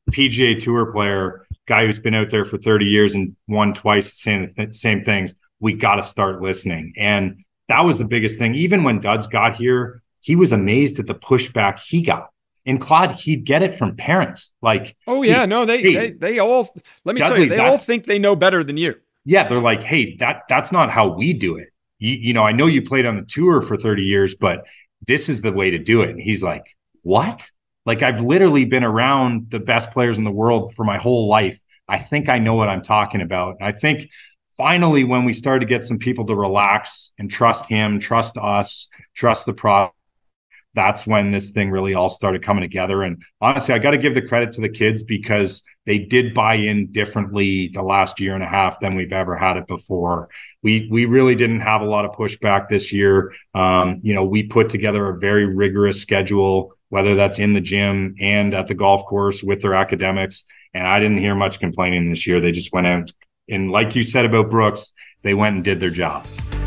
Speaker 4: P G A Tour player, guy who's been out there for thirty years and won twice, saying the same things. We got to start listening. And that was the biggest thing. Even when Duds got here, he was amazed at the pushback he got. And Claude, he'd get it from parents. Like,
Speaker 3: oh yeah,
Speaker 4: hey,
Speaker 3: no, they,
Speaker 4: hey,
Speaker 3: they, they all, let me
Speaker 4: Dudley,
Speaker 3: tell you, they all think they know better than you.
Speaker 4: Yeah. They're like, hey, that that's not how we do it. You, you know, I know you played on the tour for thirty years, but this is the way to do it. And he's like, what? Like, I've literally been around the best players in the world for my whole life. I think I know what I'm talking about. And I think finally, when we started to get some people to relax and trust him, trust us, trust the product, that's when this thing really all started coming together. And honestly, I got to give the credit to the kids because they did buy in differently the last year and a half than we've ever had it before. We we really didn't have a lot of pushback this year. Um, you know, we put together a very rigorous schedule, whether that's in the gym and at the golf course with their academics. And I didn't hear much complaining this year. They just went out and, like you said about Brooks, they went and did their job.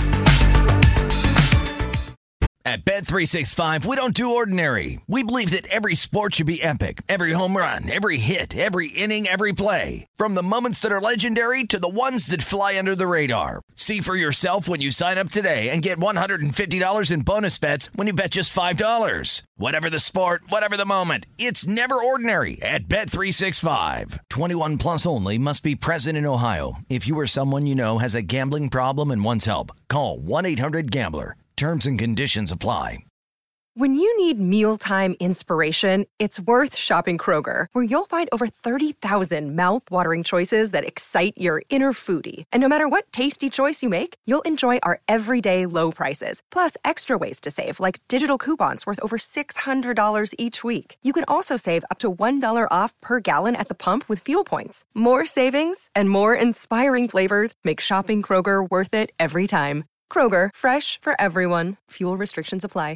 Speaker 1: At Bet three sixty-five, we don't do ordinary. We believe that every sport should be epic. Every home run, every hit, every inning, every play. From the moments that are legendary to the ones that fly under the radar. See for yourself when you sign up today and get one hundred fifty dollars in bonus bets when you bet just five dollars. Whatever the sport, whatever the moment, it's never ordinary at Bet three sixty-five. twenty-one plus only. Must be present in Ohio. If you or someone you know has a gambling problem and wants help, call one eight hundred gambler. Terms and conditions apply.
Speaker 5: When you need mealtime inspiration, it's worth shopping Kroger, where you'll find over thirty thousand mouth-watering choices that excite your inner foodie. And no matter what tasty choice you make, you'll enjoy our everyday low prices, plus extra ways to save, like digital coupons worth over six hundred dollars each week. You can also save up to one dollar off per gallon at the pump with fuel points. More savings and more inspiring flavors make shopping Kroger worth it every time. Kroger, fresh for everyone. Fuel restrictions apply.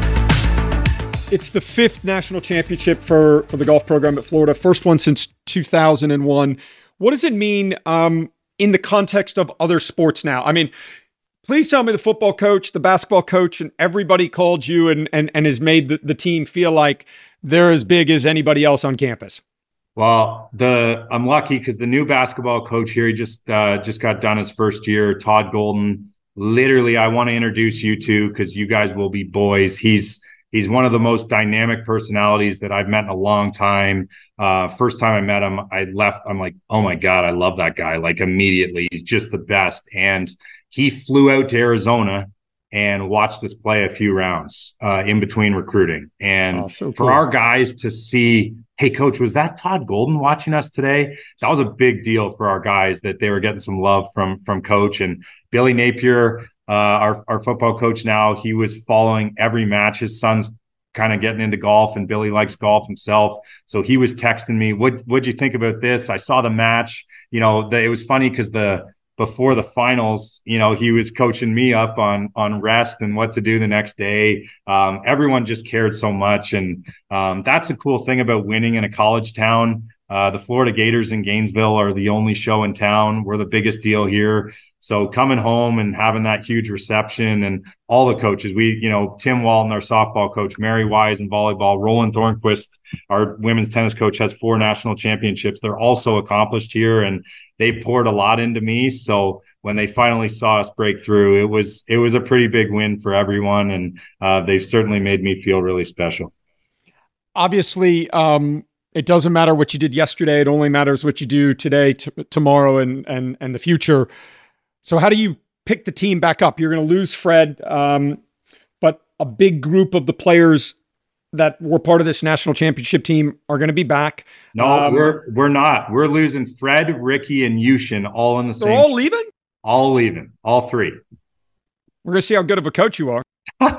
Speaker 3: It's the fifth national championship for, for the golf program at Florida. First one since two thousand one. What does it mean um, in the context of other sports now? I mean, please tell me the football coach, the basketball coach, and everybody called you and, and, and has made the, the team feel like they're as big as anybody else on campus.
Speaker 4: Well, the I'm lucky because the new basketball coach here, he just uh, just got done his first year, Todd Golden. Literally, I want to introduce you to because you guys will be boys. He's he's one of the most dynamic personalities that I've met in a long time. Uh, first time I met him, I left. I'm like, oh my God, I love that guy. Like immediately, he's just the best. And he flew out to Arizona and watched us play a few rounds uh, in between recruiting. And
Speaker 3: oh, so cool.
Speaker 4: For our guys to see, hey, coach, was that Todd Golden watching us today? That was a big deal for our guys that they were getting some love from, from coach. And Billy Napier, uh, our, our football coach now, he was following every match. His son's kind of getting into golf and Billy likes golf himself. So he was texting me, what, what'd you think about this? I saw the match. You know, the, it was funny because the, before the finals, you know, he was coaching me up on, on rest and what to do the next day. Um, everyone just cared so much. And um, that's the cool thing about winning in a college town. Uh, the Florida Gators in Gainesville are the only show in town. We're the biggest deal here. So coming home and having that huge reception and all the coaches, we, you know, Tim Walton, our softball coach, Mary Wise in volleyball, Roland Thornquist, our women's tennis coach, has four national championships. They're also accomplished here and they poured a lot into me. So when they finally saw us break through, it was, it was a pretty big win for everyone. And uh, they've certainly made me feel really special.
Speaker 3: Obviously, um, it doesn't matter what you did yesterday. It only matters what you do today, t- tomorrow, and, and, and the future. So how do you pick the team back up? You're going to lose Fred, um, but a big group of the players that were part of this national championship team are going to be back.
Speaker 4: No, um, we're we're not. We're losing Fred, Ricky, and Yushin all in the
Speaker 3: they're
Speaker 4: same.
Speaker 3: They're all leaving?
Speaker 4: All leaving. All three.
Speaker 3: We're going to see how good of a coach you are.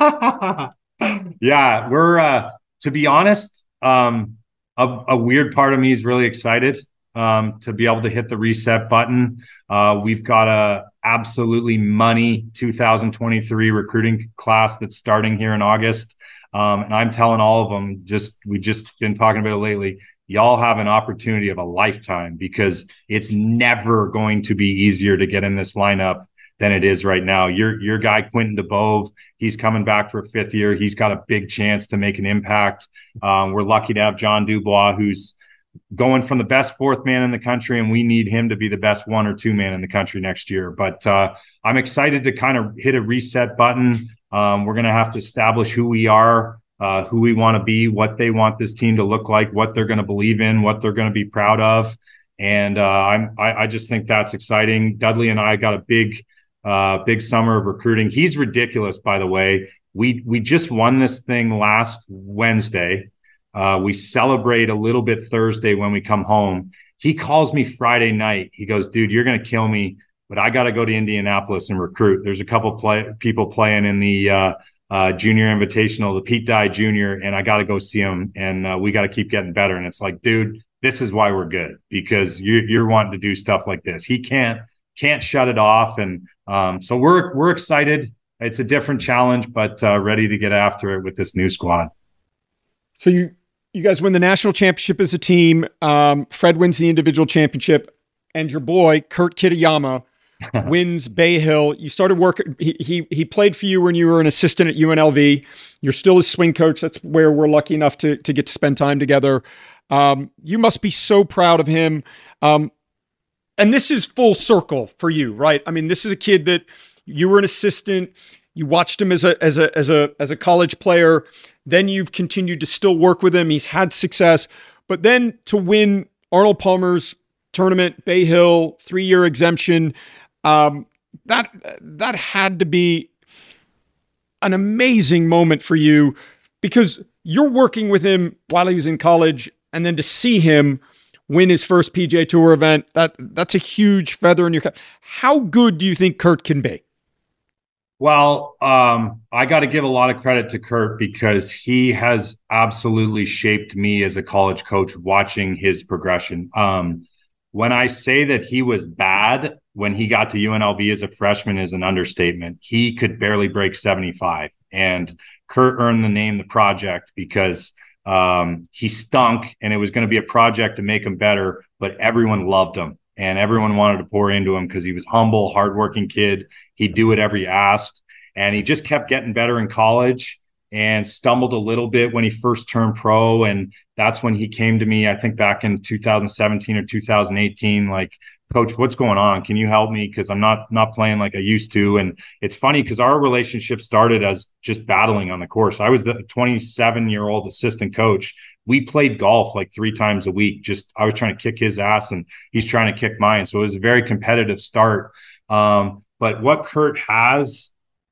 Speaker 4: Yeah, we're, uh, to be honest, um, a, a weird part of me is really excited um, to be able to hit the reset button. Uh, we've got a absolutely money two thousand twenty-three recruiting class that's starting here in August. Um, and I'm telling all of them, just, we just been talking about it lately. Y'all have an opportunity of a lifetime because it's never going to be easier to get in this lineup than it is right now. Your, your guy, Quentin DeBove, he's coming back for a fifth year. He's got a big chance to make an impact. Um, we're lucky to have John Dubois, who's going from the best fourth man in the country, and we need him to be the best one or two man in the country next year. But uh, I'm excited to kind of hit a reset button. Um, we're going to have to establish who we are, uh, who we want to be, what they want this team to look like, what they're going to believe in, what they're going to be proud of. And uh, I'm, I, I just think that's exciting. Dudley and I got a big, uh, big summer of recruiting. He's ridiculous, by the way. We we just won this thing last Wednesday. Uh, we celebrate a little bit Thursday when we come home. He calls me Friday night. He goes, dude, you're going to kill me, but I got to go to Indianapolis and recruit. There's a couple play, people playing in the uh, uh, junior invitational, the Pete Dye Junior, and I got to go see them, and uh, we got to keep getting better. And it's like, dude, this is why we're good, because you, you're wanting to do stuff like this. He can't can't shut it off. And um, so we're we're excited. It's a different challenge, but uh, ready to get after it with this new squad.
Speaker 3: So you you guys win the national championship as a team. Um, Fred wins the individual championship, and your boy Kurt Kitayama wins Bay Hill. You started working. He, he he played for you when you were an assistant at U N L V. You're still his swing coach. That's where we're lucky enough to to get to spend time together. Um, you must be so proud of him. Um, and this is full circle for you, right? I mean, this is a kid that you were an assistant. You watched him as a as a as a as a college player. Then you've continued to still work with him. He's had success, but then to win Arnold Palmer's tournament, Bay Hill, three-year exemption, um, that that had to be an amazing moment for you, because you're working with him while he was in college, and then to see him win his first P G A Tour event, that that's a huge feather in your cap. How good do you think Kurt can be?
Speaker 4: Well, um, I got to give a lot of credit to Kurt, because he has absolutely shaped me as a college coach, watching his progression. Um, when I say that he was bad when he got to U N L V as a freshman is an understatement. He could barely break seventy-five, and Kurt earned the name The Project because um, he stunk, and it was going to be a project to make him better, but everyone loved him. And everyone wanted to pour into him because he was humble, hardworking kid. He'd do whatever you asked. And he just kept getting better in college, and stumbled a little bit when he first turned pro. And that's when he came to me, I think back in two thousand seventeen or two thousand eighteen, like, Coach, what's going on? Can you help me? Because I'm not not playing like I used to. And it's funny because our relationship started as just battling on the course. I was the twenty-seven-year-old assistant coach. We played golf like three times a week. Just I was trying to kick his ass, and he's trying to kick mine. So it was a very competitive start. Um, but what Kurt has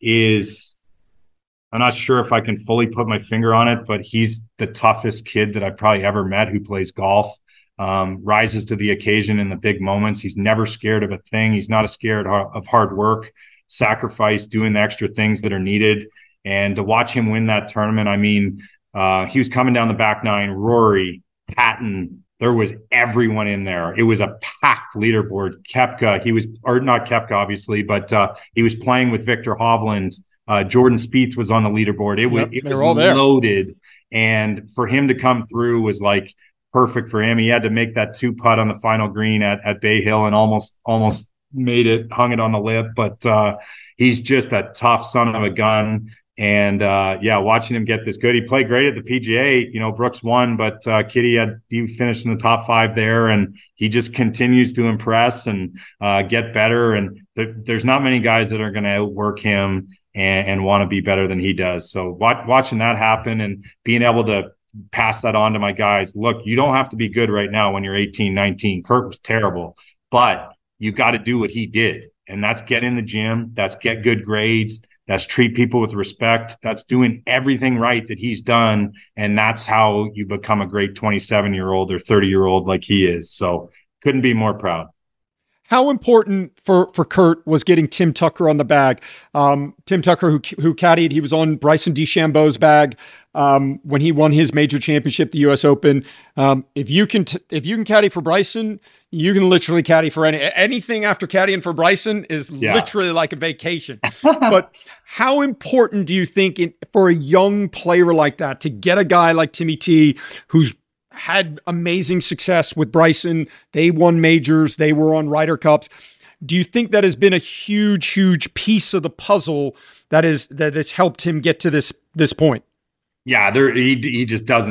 Speaker 4: is, I'm not sure if I can fully put my finger on it, but he's the toughest kid that I've probably ever met who plays golf. Um, rises to the occasion in the big moments. He's never scared of a thing. He's not scared of hard work, sacrifice, doing the extra things that are needed. And to watch him win that tournament, I mean, Uh, he was coming down the back nine, Rory, Patton. There was everyone in there. It was a packed leaderboard. Koepka, he was, or not Koepka, obviously, but uh, he was playing with Victor Hovland. Uh, Jordan Spieth was on the leaderboard. It was, yep, it was loaded. And for him to come through was like perfect for him. He had to make that two putt on the final green at, at Bay Hill and almost, almost made it, hung it on the lip. But uh, he's just a tough son of a gun. And uh, yeah, watching him get this good, he played great at the P G A. You know, Brooks won, but uh, Kitty had he finished in the top five there, and he just continues to impress and uh, get better. And th- there's not many guys that are going to outwork him and, and want to be better than he does. So watch, watching that happen and being able to pass that on to my guys. Look, you don't have to be good right now when you're eighteen, nineteen. Kurt was terrible, but you got to do what he did, and that's get in the gym. That's get good grades. That's treat people with respect. That's doing everything right that he's done. And that's how you become a great twenty-seven-year-old or thirty-year-old like he is. So couldn't be more proud.
Speaker 3: How important for, for Kurt was getting Tim Tucker on the bag? Um, Tim Tucker, who who caddied, he was on Bryson DeChambeau's bag um, when he won his major championship, the U S Open. Um, if you can t- if you can caddy for Bryson, you can literally caddy for any anything after caddying for Bryson is yeah. literally like a vacation. But how important do you think in, for a young player like that to get a guy like Timmy T, who's had amazing success with Bryson? They won majors. They were on Ryder Cups. Do you think that has been a huge, huge piece of the puzzle that is that has helped him get to this this point?
Speaker 4: Yeah, there he he just doesn't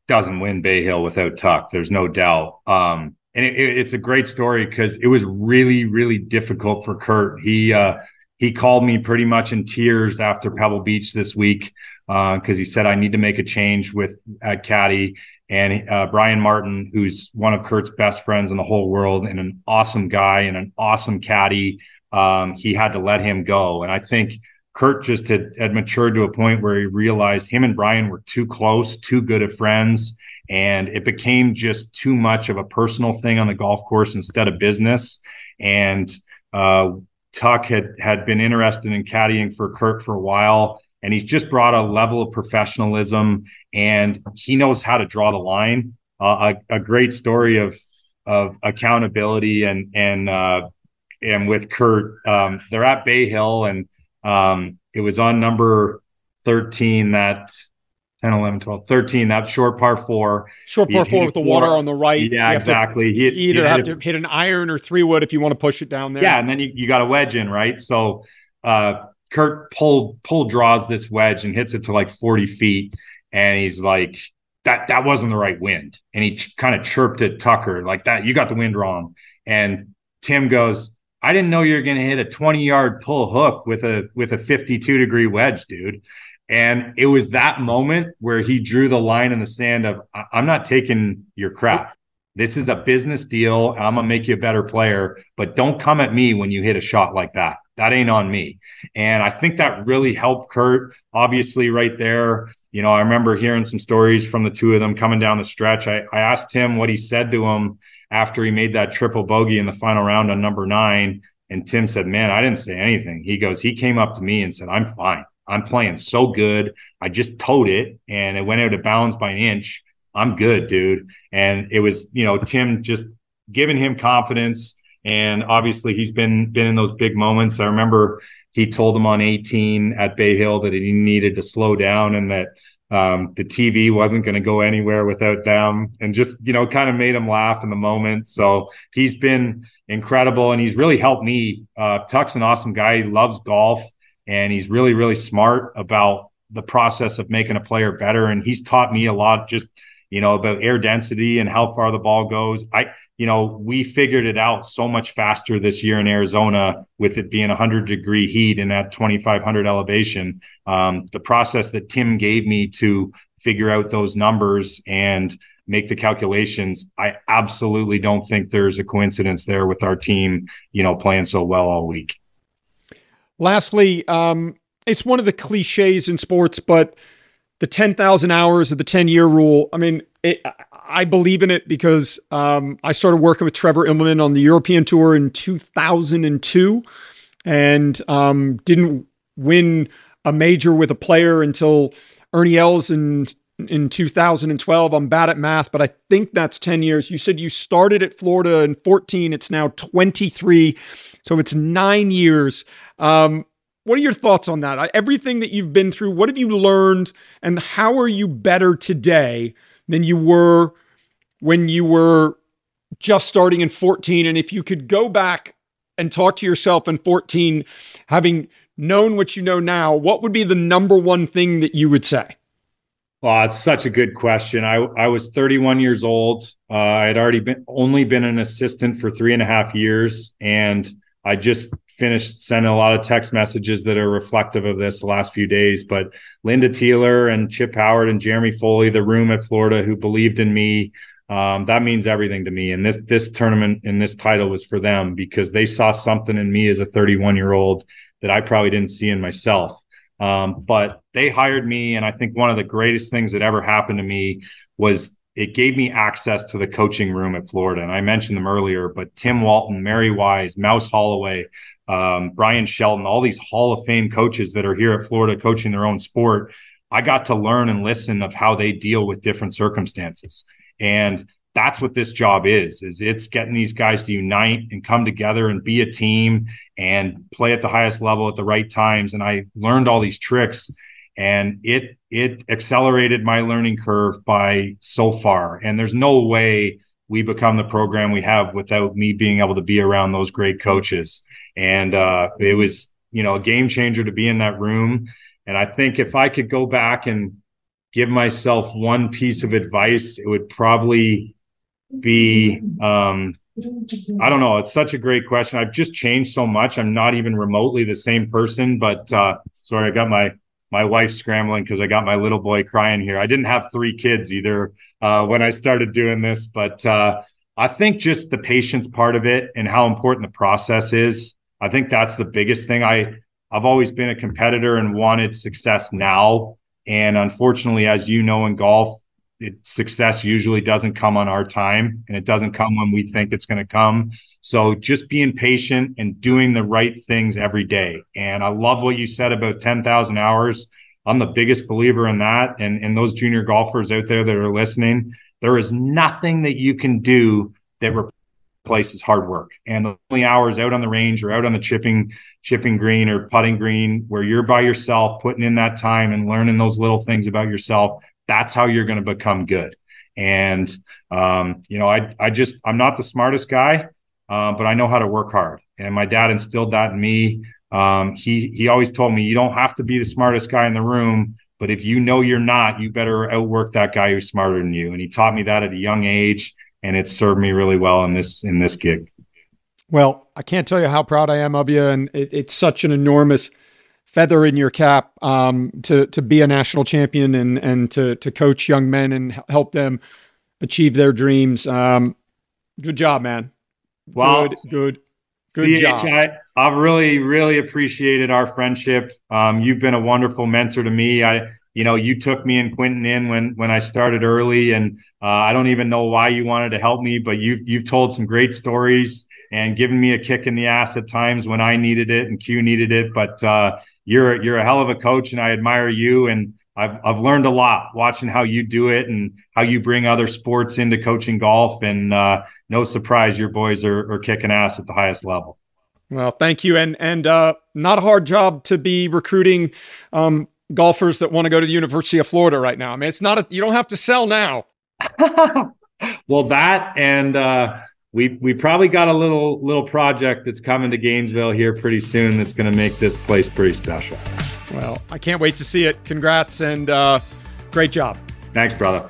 Speaker 4: doesn't win Bay Hill without Tuck. There's no doubt. Um, and it, it, it's a great story because it was really, really difficult for Kurt. He uh, he called me pretty much in tears after Pebble Beach this week because uh, he said, I need to make a change with at Caddy. And uh, Brian Martin, who's one of Kurt's best friends in the whole world and an awesome guy and an awesome caddy, um, he had to let him go. And I think Kurt just had, had matured to a point where he realized him and Brian were too close, too good of friends, and it became just too much of a personal thing on the golf course instead of business. And uh, Tuck had had been interested in caddying for Kurt for a while, and he's just brought a level of professionalism, and he knows how to draw the line. Uh, a, a great story of of accountability, and and uh, and with Kurt, um, they're at Bay Hill, and um, it was on number thirteen, that ten, eleven, twelve, thirteen, that short par four.
Speaker 3: Short par four with the water on the right.
Speaker 4: Yeah, exactly.
Speaker 3: You, you either have to hit an iron or three wood if you want to push it down there.
Speaker 4: Yeah, and then you, you got a wedge in, right? So uh, Kurt pull pull draws this wedge and hits it to like forty feet, and he's like, that that wasn't the right wind. And he ch- kind of chirped at Tucker like, that, you got the wind wrong. And Tim goes, I didn't know you were going to hit a twenty yard pull hook with a with a fifty-two degree wedge, dude. And it was that moment where he drew the line in the sand of, I'm not taking your crap. This is a business deal. I'm going to make you a better player, but don't come at me when you hit a shot like that. That ain't on me. And I think that really helped Kurt, obviously, right there. You know, I remember hearing some stories from the two of them coming down the stretch. I, I asked Tim what he said to him after he made that triple bogey in the final round on number nine. And Tim said, man, I didn't say anything. He goes, he came up to me and said, I'm fine. I'm playing so good. I just towed it and it went out of bounds by an inch. I'm good, dude. And it was, you know, Tim just giving him confidence. And obviously he's been, been in those big moments. I remember he told him on eighteen at Bay Hill that he needed to slow down and that um, the T V wasn't going to go anywhere without them, and just, you know, kind of made him laugh in the moment. So he's been incredible and he's really helped me. Uh, Tuck's an awesome guy. He loves golf. And he's really, really smart about the process of making a player better. And he's taught me a lot just, you know, about air density and how far the ball goes. I, you know, we figured it out so much faster this year in Arizona with it being one hundred degree heat and at twenty-five hundred elevation. Um, the process that Tim gave me to figure out those numbers and make the calculations, I absolutely don't think there's a coincidence there with our team, you know, playing so well all week.
Speaker 3: Lastly, um, it's one of the cliches in sports, but the ten thousand hours of the ten-year rule, I mean, it, I believe in it because um, I started working with Trevor Immelman on the European Tour in two thousand two and um, didn't win a major with a player until Ernie Els in, in two thousand twelve. I'm bad at math, but I think that's ten years. You said you started at Florida in fourteen. It's now twenty-three. So it's nine years. Um, what are your thoughts on that? Everything that you've been through, what have you learned, and how are you better today than you were when you were just starting in fourteen? And if you could go back and talk to yourself in fourteen, having known what you know now, what would be the number one thing that you would say?
Speaker 4: Well, it's such a good question. I, I was thirty-one years old. Uh, I had already been only been an assistant for three and a half years. And I just finished sending a lot of text messages that are reflective of this the last few days. But Linda Teeler and Chip Howard and Jeremy Foley, the room at Florida who believed in me, um, that means everything to me. And this this tournament and this title was for them because they saw something in me as a thirty-one-year-old that I probably didn't see in myself. Um, but they hired me, and I think one of the greatest things that ever happened to me was it gave me access to the coaching room at Florida. And I mentioned them earlier, but Tim Walton, Mary Wise, Mouse Holloway, um, Brian Shelton, all these Hall of Fame coaches that are here at Florida coaching their own sport. I got to learn and listen of how they deal with different circumstances. And that's what this job is, is it's getting these guys to unite and come together and be a team and play at the highest level at the right times. And I learned all these tricks, and it it accelerated my learning curve by so far. And there's no way we become the program we have without me being able to be around those great coaches. And uh, it was, you know, a game changer to be in that room. And I think if I could go back and give myself one piece of advice, it would probably be, um, I don't know. It's such a great question. I've just changed so much. I'm not even remotely the same person, but uh, sorry, I got my, my wife scrambling because I got my little boy crying here. I didn't have three kids either uh, when I started doing this, but uh, I think just the patience part of it and how important the process is. I think that's the biggest thing. I, I've always been a competitor and wanted success now. And unfortunately, as you know, in golf, it, success usually doesn't come on our time, and it doesn't come when we think it's going to come. So just being patient and doing the right things every day. And I love what you said about ten thousand hours. I'm the biggest believer in that. And, and those junior golfers out there that are listening, there is nothing that you can do that replaces hard work. And the only hours out on the range or out on the chipping, chipping green or putting green where you're by yourself, putting in that time and learning those little things about yourself, that's how you're going to become good. And, um, you know, I, I just, I'm not the smartest guy, uh, but I know how to work hard. And my dad instilled that in me. Um, he, he always told me, you don't have to be the smartest guy in the room, but if you know you're not, you better outwork that guy who's smarter than you. And he taught me that at a young age, and it served me really well in this, in this gig.
Speaker 3: Well, I can't tell you how proud I am of you. And it, it's such an enormous feather in your cap um, to to be a national champion and and to to coach young men and help them achieve their dreams. Um, good job, man.
Speaker 4: Well,
Speaker 3: good, good, good
Speaker 4: C H,
Speaker 3: job.
Speaker 4: I, I've really, really appreciated our friendship. Um, you've been a wonderful mentor to me. I, you know, you took me and Quentin in when when I started early, and uh, I don't even know why you wanted to help me, but you've you've told some great stories and given me a kick in the ass at times when I needed it and Q needed it. But uh, you're you're a hell of a coach, and I admire you. And I've I've learned a lot watching how you do it and how you bring other sports into coaching golf. And uh, no surprise, your boys are, are kicking ass at the highest level.
Speaker 3: Well, thank you. And and uh, not a hard job to be recruiting um, golfers that want to go to the University of Florida right now. I mean, it's not a, you don't have to sell now.
Speaker 4: Well, that and uh, we we probably got a little little project that's coming to Gainesville here pretty soon that's going to make this place pretty special.
Speaker 3: Well, I can't wait to see it. Congrats and uh, great job.
Speaker 4: Thanks, brother.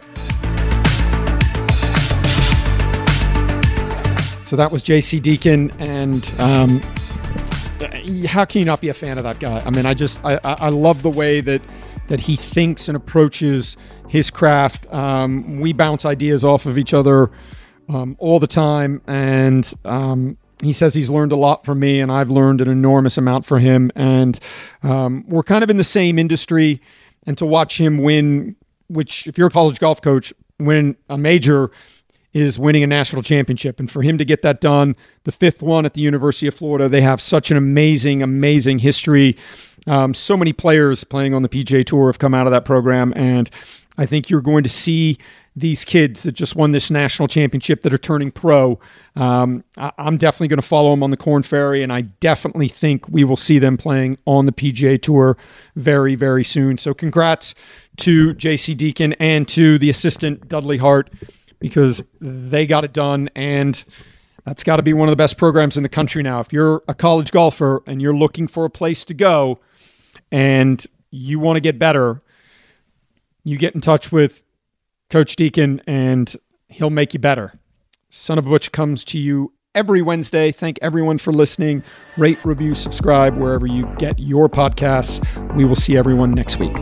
Speaker 3: So that was J C Deacon, and um, how can you not be a fan of that guy? I mean, I just I, I love the way that that he thinks and approaches his craft. Um, we bounce ideas off of each other um, all the time, and um, he says he's learned a lot from me, and I've learned an enormous amount from him. And um, we're kind of in the same industry, and to watch him win, which if you're a college golf coach, win a major is winning a national championship. And for him to get that done, the fifth one at the University of Florida, they have such an amazing, amazing history. Um, so many players playing on the P G A Tour have come out of that program. And I think you're going to see these kids that just won this national championship that are turning pro. Um, I, I'm definitely going to follow them on the Korn Ferry, and I definitely think we will see them playing on the P G A Tour very, very soon. So congrats to J C Deacon and to the assistant Dudley Hart, because they got it done, and that's got to be one of the best programs in the country now. If you're a college golfer and you're looking for a place to go and you want to get better, you get in touch with Coach Deacon, and he'll make you better. Son of a Butch comes to you every Wednesday. Thank everyone for listening. Rate, review, subscribe wherever you get your podcasts. We will see everyone next week.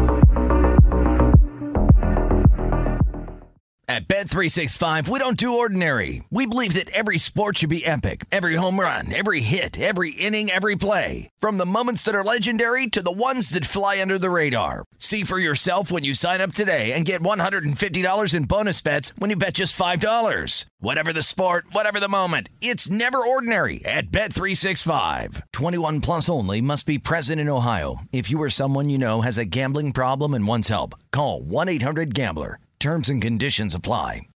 Speaker 1: At Bet three sixty-five, we don't do ordinary. We believe that every sport should be epic. Every home run, every hit, every inning, every play. From the moments that are legendary to the ones that fly under the radar. See for yourself when you sign up today and get one hundred fifty dollars in bonus bets when you bet just five dollars. Whatever the sport, whatever the moment, it's never ordinary at Bet three sixty-five. twenty-one plus only. Must be present in Ohio. If you or someone you know has a gambling problem and wants help, call one eight hundred gambler. Terms and conditions apply.